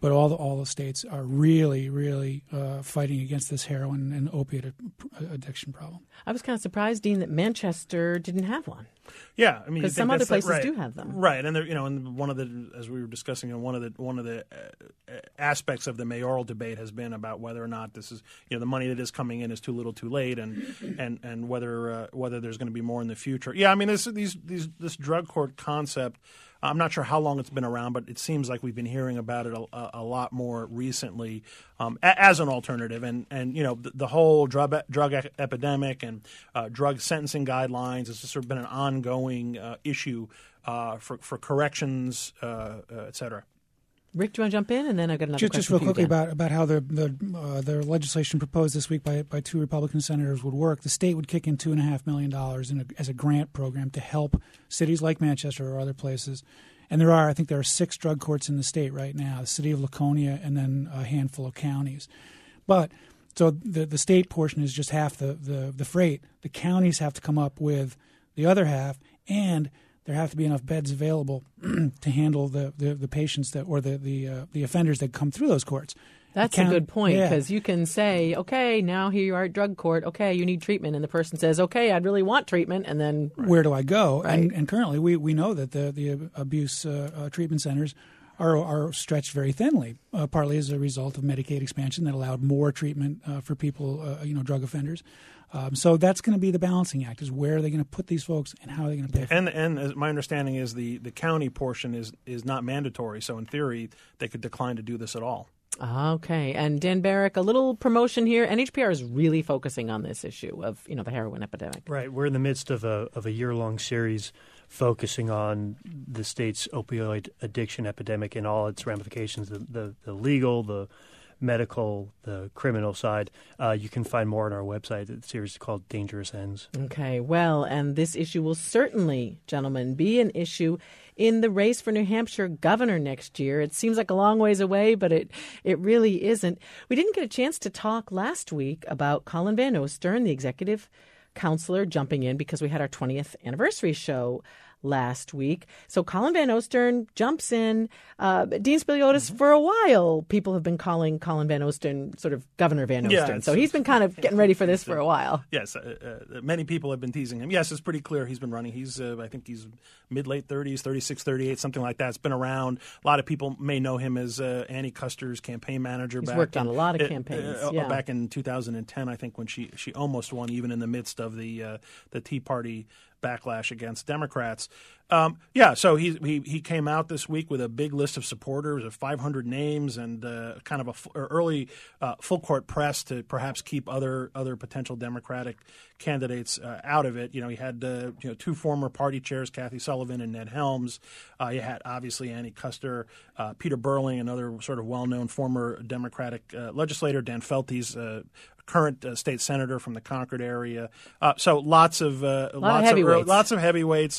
but all the all the states are really, really uh, fighting against this heroin and opiate addiction problem. I was kind of surprised, Dean, that Manchester didn't have one. Yeah, I mean, because some other places right. do have them, right? And you know, and one of the, as we were discussing, you know, one of the one of the uh, aspects of the mayoral debate has been about whether or not this is, you know, the money that is coming in is too little, too late, and and and whether uh, whether there's going to be more in the future. Yeah, I mean, this these these this drug court concept. I'm not sure how long it's been around, but it seems like we've been hearing about it a, a lot more recently um, a, as an alternative. And, and you know, the, the whole drug drug epidemic and uh, drug sentencing guidelines has just sort of been an ongoing uh, issue uh, for, for corrections, uh, uh, et cetera. Rick, do you want to jump in? And then I've got another just, question just real for you, quickly Dan. about about how the the, uh, the legislation proposed this week by by two Republican senators would work. The state would kick in two and a half million dollars in a, as a grant program to help cities like Manchester or other places. And there are, I think, there are six drug courts in the state right now: the city of Laconia, and then a handful of counties. But so the the state portion is just half the the, the freight. The counties have to come up with the other half, and there have to be enough beds available to handle the, the, the patients that or the the, uh, the offenders that come through those courts. That's count, a good point, yeah. because you can say, okay, now here you are at drug court. Okay, you need treatment. And the person says, okay, I'd really want treatment. And then where do I go? Right. And, and currently we, we know that the, the abuse uh, uh, treatment centers are, are stretched very thinly, uh, partly as a result of Medicaid expansion that allowed more treatment uh, for people, uh, you know, drug offenders. Um, so that's going to be the balancing act: is where are they going to put these folks and how are they going to pay for and, it? And as my understanding is the, the county portion is, is not mandatory. So in theory, they could decline to do this at all. Okay. And Dan Barrick, a little promotion here. N H P R is really focusing on this issue of, you know, the heroin epidemic. Right. We're in the midst of a of a year-long series focusing on the state's opioid addiction epidemic and all its ramifications, the, the, the legal, the medical, the criminal side. Uh, you can find more on our website. The series is called Dangerous Ends. Okay, well, and this issue will certainly, gentlemen, be an issue in the race for New Hampshire governor next year. It seems like a long ways away, but it, it really isn't. We didn't get a chance to talk last week about Colin Van Ostern, the executive counselor, jumping in because we had our twentieth anniversary show last week. So Colin Van Ostern jumps in. Uh, Dean Spiliotis, mm-hmm. for a while, people have been calling Colin Van Ostern sort of Governor Van Ostern. Yeah, so he's been kind of getting ready for this for a while. Yes, uh, uh, many people have been teasing him. Yes, it's pretty clear he's been running. He's, uh, I think he's mid-late thirties, thirty-six, thirty-eight, something like that. It's been around. A lot of people may know him as uh, Annie Custer's campaign manager. He's back worked in, on a lot of uh, campaigns. Uh, yeah. Back in two thousand ten, I think, when she, she almost won, even in the midst of the uh, the Tea Party backlash against Democrats. Um, yeah, so he, he he came out this week with a big list of supporters of five hundred names and uh, kind of a f- early uh, full court press to perhaps keep other other potential Democratic candidates uh, out of it. You know, he had uh, you know two former party chairs, Kathy Sullivan and Ned Helms. Uh, you had obviously Annie Kuster, uh, Peter Burling, another sort of well-known former Democratic uh, legislator, Dan Feltes, uh, current uh, state senator from the Concord area. Uh, so lots of uh, Lot lots of heavyweights. Of, lots of heavyweights.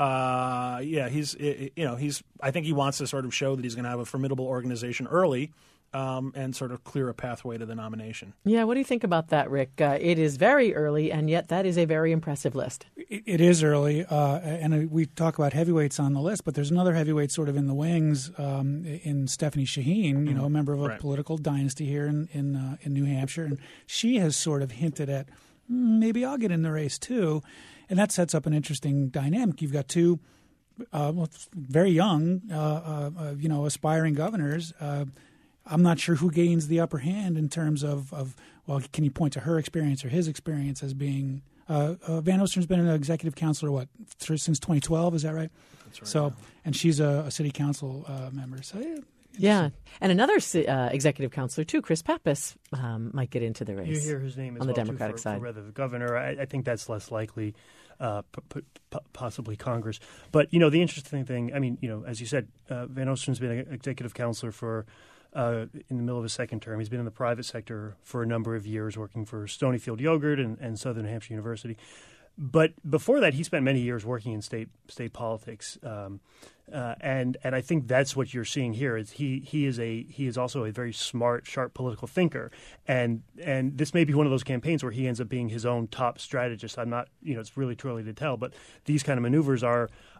Uh, yeah, he's you know he's. I think he wants to sort of show that he's going to have a formidable organization early. Um, and sort of clear a pathway to the nomination. Yeah, what do you think about that, Rick? Uh, it is very early, and yet that is a very impressive list. It, it is early, uh, and we talk about heavyweights on the list, but there's another heavyweight sort of in the wings um, in Stephanie Shaheen, you know, a member of a right. political dynasty here in in, uh, in New Hampshire, and she has sort of hinted at mm, maybe I'll get in the race too, and that sets up an interesting dynamic. You've got two uh, well, very young, uh, uh, uh, you know, aspiring governors. Uh, I'm not sure who gains the upper hand in terms of, of well, can you point to her experience or his experience as being uh, uh, Van Ostern's been an executive counselor, what, since twenty twelve, is that right? That's right. So, yeah. And she's a, a city council uh, member. So, yeah. Yeah, and another uh, executive counselor, too, Chris Pappas, um, might get into the race. You hear his name as on well, the Democratic too, for, side. for rather the governor. I, I think that's less likely, uh, p- p- possibly Congress. But, you know, the interesting thing, I mean, you know, as you said, uh, Van Ostern's been an executive counselor for Uh, in the middle of his second term. He's been in the private sector for a number of years, working for Stonyfield Yogurt and, and Southern New Hampshire University. But before that, he spent many years working in state state politics, um, uh, and and I think that's what you're seeing here. Is he he is a he is also a very smart, sharp political thinker, and and this may be one of those campaigns where he ends up being his own top strategist. I'm not, you know, it's really too early to tell, but these kind of maneuvers are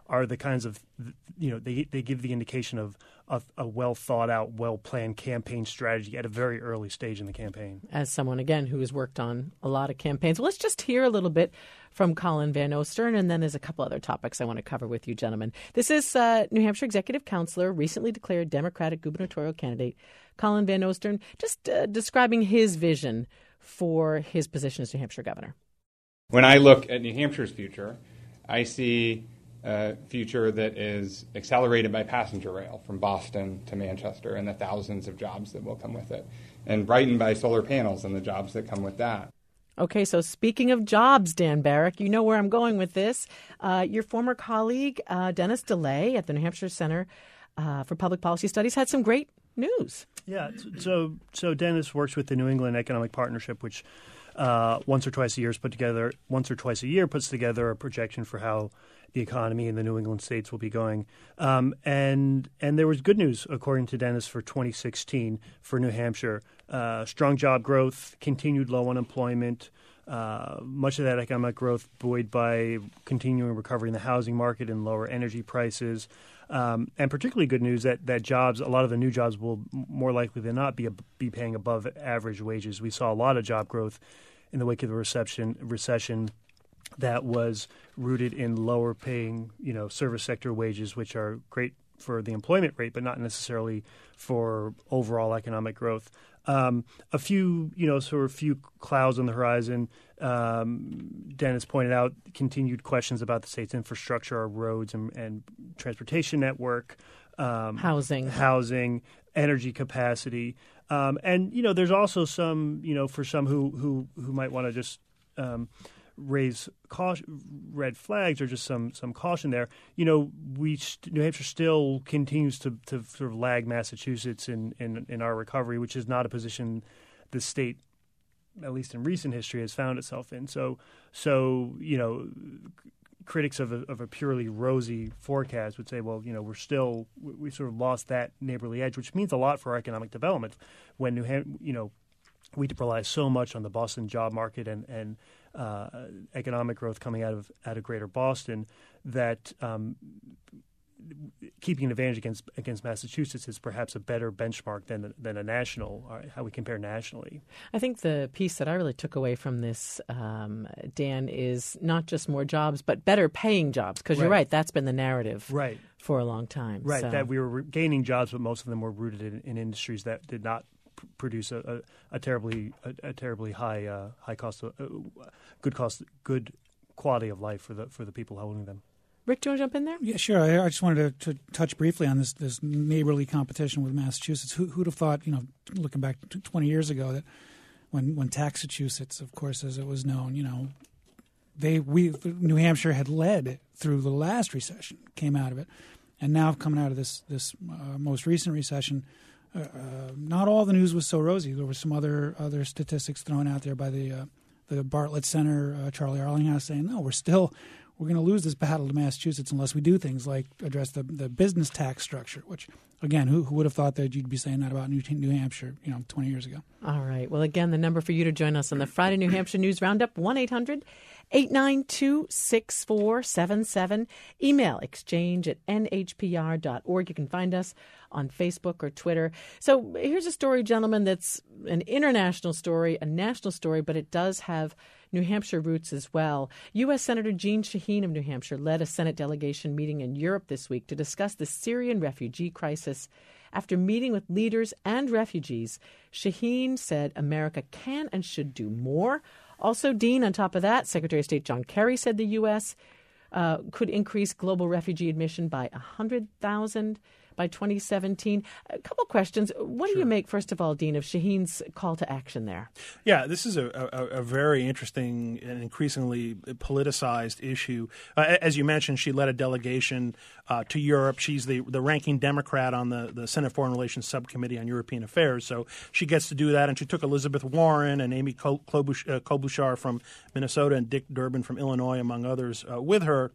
are the kinds of, you know, they they give the indication of a, a well thought out, well planned campaign strategy at a very early stage in the campaign. As someone, again, who has worked on a lot of campaigns, well, let's just hear a little bit from Colin Van Ostern, and then there's a couple other topics I want to cover with you, gentlemen. This is uh, New Hampshire Executive Counselor, recently declared Democratic gubernatorial candidate, Colin Van Ostern, just uh, describing his vision for his position as New Hampshire governor. When I look at New Hampshire's future, I see a future that is accelerated by passenger rail from Boston to Manchester and the thousands of jobs that will come with it, and brightened by solar panels and the jobs that come with that. Okay, so speaking of jobs, Dan Barrack, you know where I'm going with this. Uh, your former colleague, uh, Dennis DeLay at the New Hampshire Center uh, for Public Policy Studies, had some great news. Yeah, so so Dennis works with the New England Economic Partnership, which uh, once or twice a year is put together. Once or twice a year puts together a projection for how the economy in the New England states will be going. Um, and and there was good news, according to Dennis, for twenty sixteen for New Hampshire. Uh, strong job growth, continued low unemployment, uh, much of that economic growth buoyed by continuing recovery in the housing market and lower energy prices. Um, and particularly good news that, that jobs, a lot of the new jobs will more likely than not be be paying above average wages. We saw a lot of job growth in the wake of the recession, recession that was rooted in lower paying, you know, service sector wages, which are great for the employment rate, but not necessarily for overall economic growth. Um, a few, you know, sort of few clouds on the horizon. Um, Dennis pointed out continued questions about the state's infrastructure, our roads and, and transportation network, um, housing, housing, energy capacity, um, and you know, there's also some, you know, for some who who who might want to just um, raise caution, red flags or just some some caution there. You know, we New Hampshire still continues to, to sort of lag Massachusetts in, in, in our recovery, which is not a position the state, at least in recent history, has found itself in. So, so you know, critics of a, of a purely rosy forecast would say, well, you know, we're still we, we sort of lost that neighborly edge, which means a lot for our economic development. When New Hampshire, you know, we rely so much on the Boston job market and and uh, economic growth coming out of out of Greater Boston, that um, keeping an advantage against against Massachusetts is perhaps a better benchmark than than a national, or how we compare nationally. I think the piece that I really took away from this, um, Dan, is not just more jobs, but better paying jobs. Because you're Right. right, that's been the narrative right. for a long time. Right, So. that we were gaining jobs, but most of them were rooted in, in industries that did not pr- produce a, a, a terribly a, a terribly high uh, high cost, of, uh, good cost, good quality of life for the for the people owning them. Rick, do you want to jump in there? Yeah, sure. I, I just wanted to, to touch briefly on this this neighborly competition with Massachusetts. Who, who'd have thought, you know, looking back to twenty years ago, that when when Taxachusetts, of course, as it was known, you know, they we New Hampshire had led through the last recession, came out of it, and now coming out of this this uh, most recent recession, uh, uh, not all the news was so rosy. There were some other other statistics thrown out there by the uh, the Bartlett Center, uh, Charlie Arlinghouse, saying no, we're still. We're going to lose this battle to Massachusetts unless we do things like address the, the business tax structure, which, again, who, who would have thought that you'd be saying that about New, New Hampshire, you know, twenty years ago? All right. Well, again, the number for you to join us on the Friday New Hampshire News Roundup, one eight hundred eight nine two six four seven seven. Email exchange at n h p r dot org. You can find us on Facebook or Twitter. So here's a story, gentlemen, that's an international story, a national story, but it does have New Hampshire roots as well. U S. Senator Jeanne Shaheen of New Hampshire led a Senate delegation meeting in Europe this week to discuss the Syrian refugee crisis. After meeting with leaders and refugees, Shaheen said America can and should do more. Also, Dean, on top of that, Secretary of State John Kerry said the U S uh, could increase global refugee admission by one hundred thousand by twenty seventeen. A couple questions. What sure. do you make, first of all, Dean, of Shaheen's call to action there? Yeah, this is a, a, a very interesting and increasingly politicized issue. Uh, as you mentioned, she led a delegation uh, to Europe. She's the, the ranking Democrat on the, the Senate Foreign Relations Subcommittee on European Affairs, so she gets to do that. And she took Elizabeth Warren and Amy Klobuchar from Minnesota and Dick Durbin from Illinois, among others, uh, with her to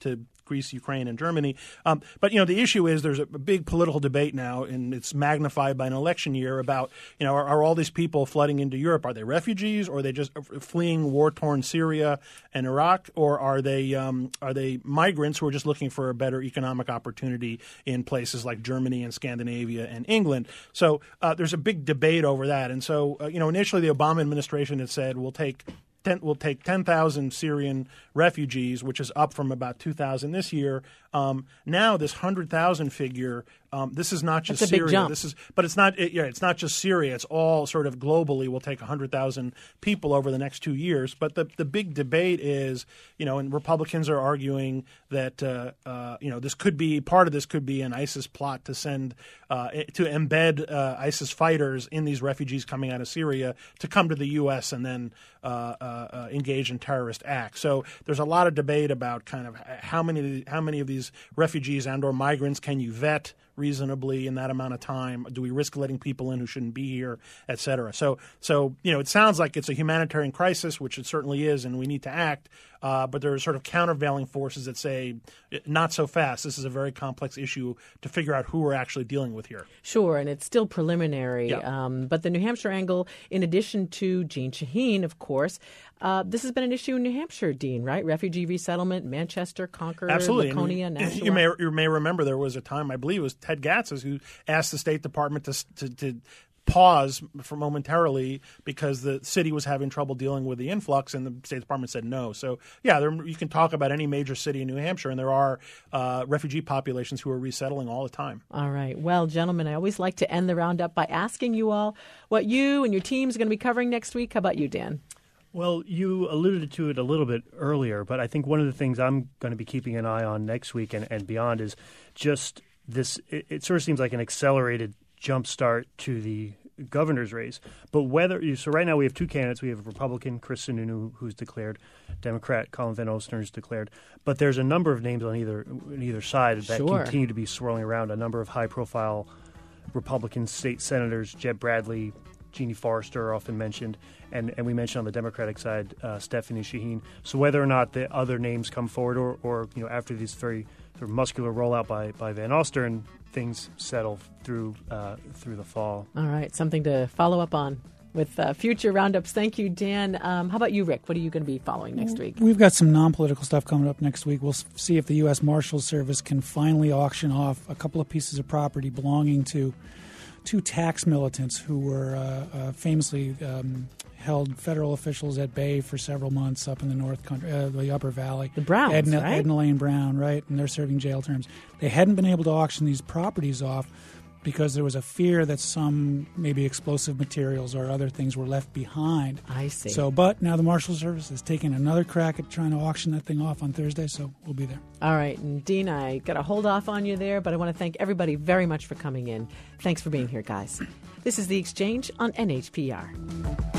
Greece, Ukraine, and Germany. Um, but, you know, the issue is there's a big political debate now, and it's magnified by an election year about, you know, are, are all these people flooding into Europe? Are they refugees, or are they just fleeing war-torn Syria and Iraq, or are they um, are they migrants who are just looking for a better economic opportunity in places like Germany and Scandinavia and England? So uh, there's a big debate over that. And so, uh, you know, initially the Obama administration had said we'll take ten, we'll take ten thousand Syrian refugees, which is up from about two thousand this year. Um, now this one hundred thousand figure, um, this is not just That's a big Syria. jump. This is, but it's not. It, yeah, it's not just Syria. It's all sort of globally. We'll take one hundred thousand people over the next two years. But the the big debate is, you know, and Republicans are arguing that uh, uh, you know this could be part of this could be an ISIS plot to send uh, to embed uh, ISIS fighters in these refugees coming out of Syria to come to the U S and then uh, uh, uh, engage in terrorist acts. So there's a lot of debate about kind of how many how many of these refugees and or migrants can you vet reasonably in that amount of time? Do we risk letting people in who shouldn't be here, et cetera? So, so you know, it sounds like it's a humanitarian crisis, which it certainly is, and we need to act. Uh, but there are sort of countervailing forces that say, not so fast. This is a very complex issue to figure out who we're actually dealing with here. Sure, and it's still preliminary. Yeah. Um, but the New Hampshire angle, in addition to Jeanne Shaheen, of course, uh, this has been an issue in New Hampshire, Dean, right? Refugee resettlement, Manchester, Concord, Absolutely. Laconia, And Nashua. you may you may remember there was a time, I believe it was Ted Gatzis, who asked the State Department to to, to pause for momentarily because the city was having trouble dealing with the influx, and the State Department said no. So, yeah, there, you can talk about any major city in New Hampshire, and there are uh, refugee populations who are resettling all the time. All right. Well, gentlemen, I always like to end the roundup by asking you all what you and your teams are going to be covering next week. How about you, Dan? Well, you alluded to it a little bit earlier, but I think one of the things I'm going to be keeping an eye on next week and, and beyond is just this. It, it sort of seems like an accelerated jumpstart to the governor's race. But whether – so right now we have two candidates. We have a Republican, Chris Sununu, who's declared, Democrat, Colin Van Osten, who's declared. But there's a number of names on either on either side that Sure. continue to be swirling around, a number of high-profile Republican state senators, Jeb Bradley, Jeannie Forrester are often mentioned, and, and we mentioned on the Democratic side uh, Stephanie Shaheen. So whether or not the other names come forward or, or you know, after this very sort of muscular rollout by, by Van Osten, things settle through uh, through the fall. All right. Something to follow up on with uh, future roundups. Thank you, Dan. Um, how about you, Rick? What are you going to be following next week? We've got some non-political stuff coming up next week. We'll see if the U S Marshals Service can finally auction off a couple of pieces of property belonging to two tax militants who were uh, uh, famously um, held federal officials at bay for several months up in the North Country, uh, the Upper Valley. The Browns, Edna, right? Edna Lane Brown, right? And they're serving jail terms. They hadn't been able to auction these properties off because there was a fear that some maybe explosive materials or other things were left behind. I see. So, but now the Marshal Service is taking another crack at trying to auction that thing off on Thursday, so we'll be there. All right. And Dean, I got to hold off on you there, but I want to thank everybody very much for coming in. Thanks for being here, guys. This is The Exchange on N H P R.